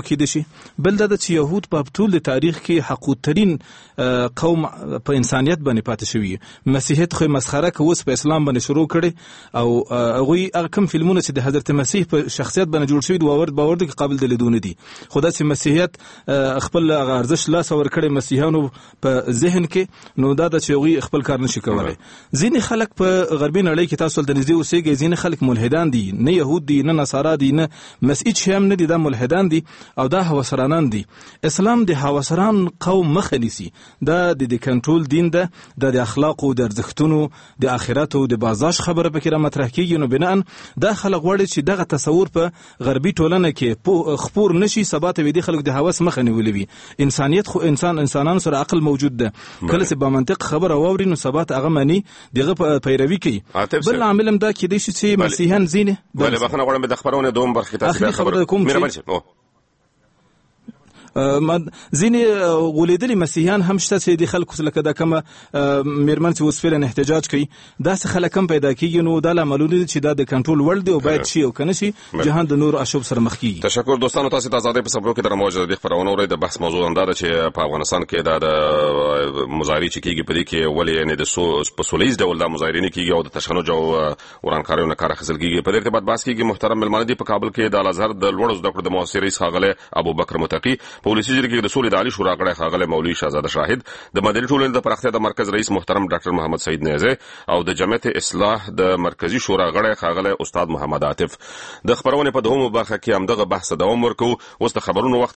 کېدی شي. بل دا چې يهود په ټول تاریخ کې حقودترین قوم په انسانیت باندې پاتې شوی. مسیحیت خو مسخره کوس په اسلام باندې شروع کړي او هغه هغه کوم فلمونه چې د حضرت مسیح په شخصیت باندې جوړ شوی دی باور باور دي قابل د لیدونه دي. خدا چې مسیحیت خپل ارزش لاس ور کړي مسیحانو په ذهن کې نو دا د چوغي خپل کار نشي کولای. ځینې خلک په غربي نړۍ کې تاسو د نږدې اوسېږي، ځینې خلک ملحدان دي، نه يهود دي نه نصارا دي نه مسیحي هم نه دي، دا ملحدان دي او دا هوسرانان دي. اسلام د هوسران قوم مخه نیسي. دا د کنټرول دین ده، د اخلاق او د ارزښتونو د آخرت او د بازاش خبره پکې را مطرح کیږي. نو بناء دا خلک غواړي چې دغه تصور په غربي ټولنه کې خپور نشي، سبات وي دي خلک د هوس مخه نیولې وي. انسانیت خو انسان انسانانو سره عقل موجود ده، کله چې با منطق خبره واوري نو سبات هغه معنی دغه پیروي کوي. بل عامل هم دا کېدای شي چې مسیحیان ځینې بله بخښنه غواړم د خبرونه دوم برخې ته خبره کوم ځینې غولیدلي مسیحیان هم شته چې د خلکو لکه دا کومه میرمن چې اوس فعلا احتجاج کوي داسې خلک هم پیدا کېږي. نو دا لاملونه دي چې دا د کنټرول وړ دی او باید شي او که نه شي جهان د نور اشوب سره مخ کېږي. تشکر دوستانو، تاسو ته ازادۍ په صبرو کې در موجود دي خبرونه اورئ. د بحث موضوع هم دا ده چې په افغانستان کې دا د مظاهرې چې کېږي په دې کې ولې یعنې د په سوله ییز ډول دا مظاهرې نه کېږي او د تشنج او ورانکاریو نه کار اخیستل کېږي. په دې ارتباط بحث کېږي. محترم مېلمانه دي په کابل کې د الازهر د لوړو زده کړو د مؤسسې رئیس ښاغلی ابوبکر متقي، پولیسي جرګې د د عالی شورا غړی ښاغلی مولوي شهزاده شاهد، د مدني ټولنې د پراختیا د مرکز رئیس محترم ډاکټر محمد سعید نیازی او د جمعیت اصلاح د مرکزی شورا غړی ښاغلی استاد محمد عاطف. د خبرونې په دومره برخه کې هم دغه بحث دوام ورکوو. اوس د خبرونو وخت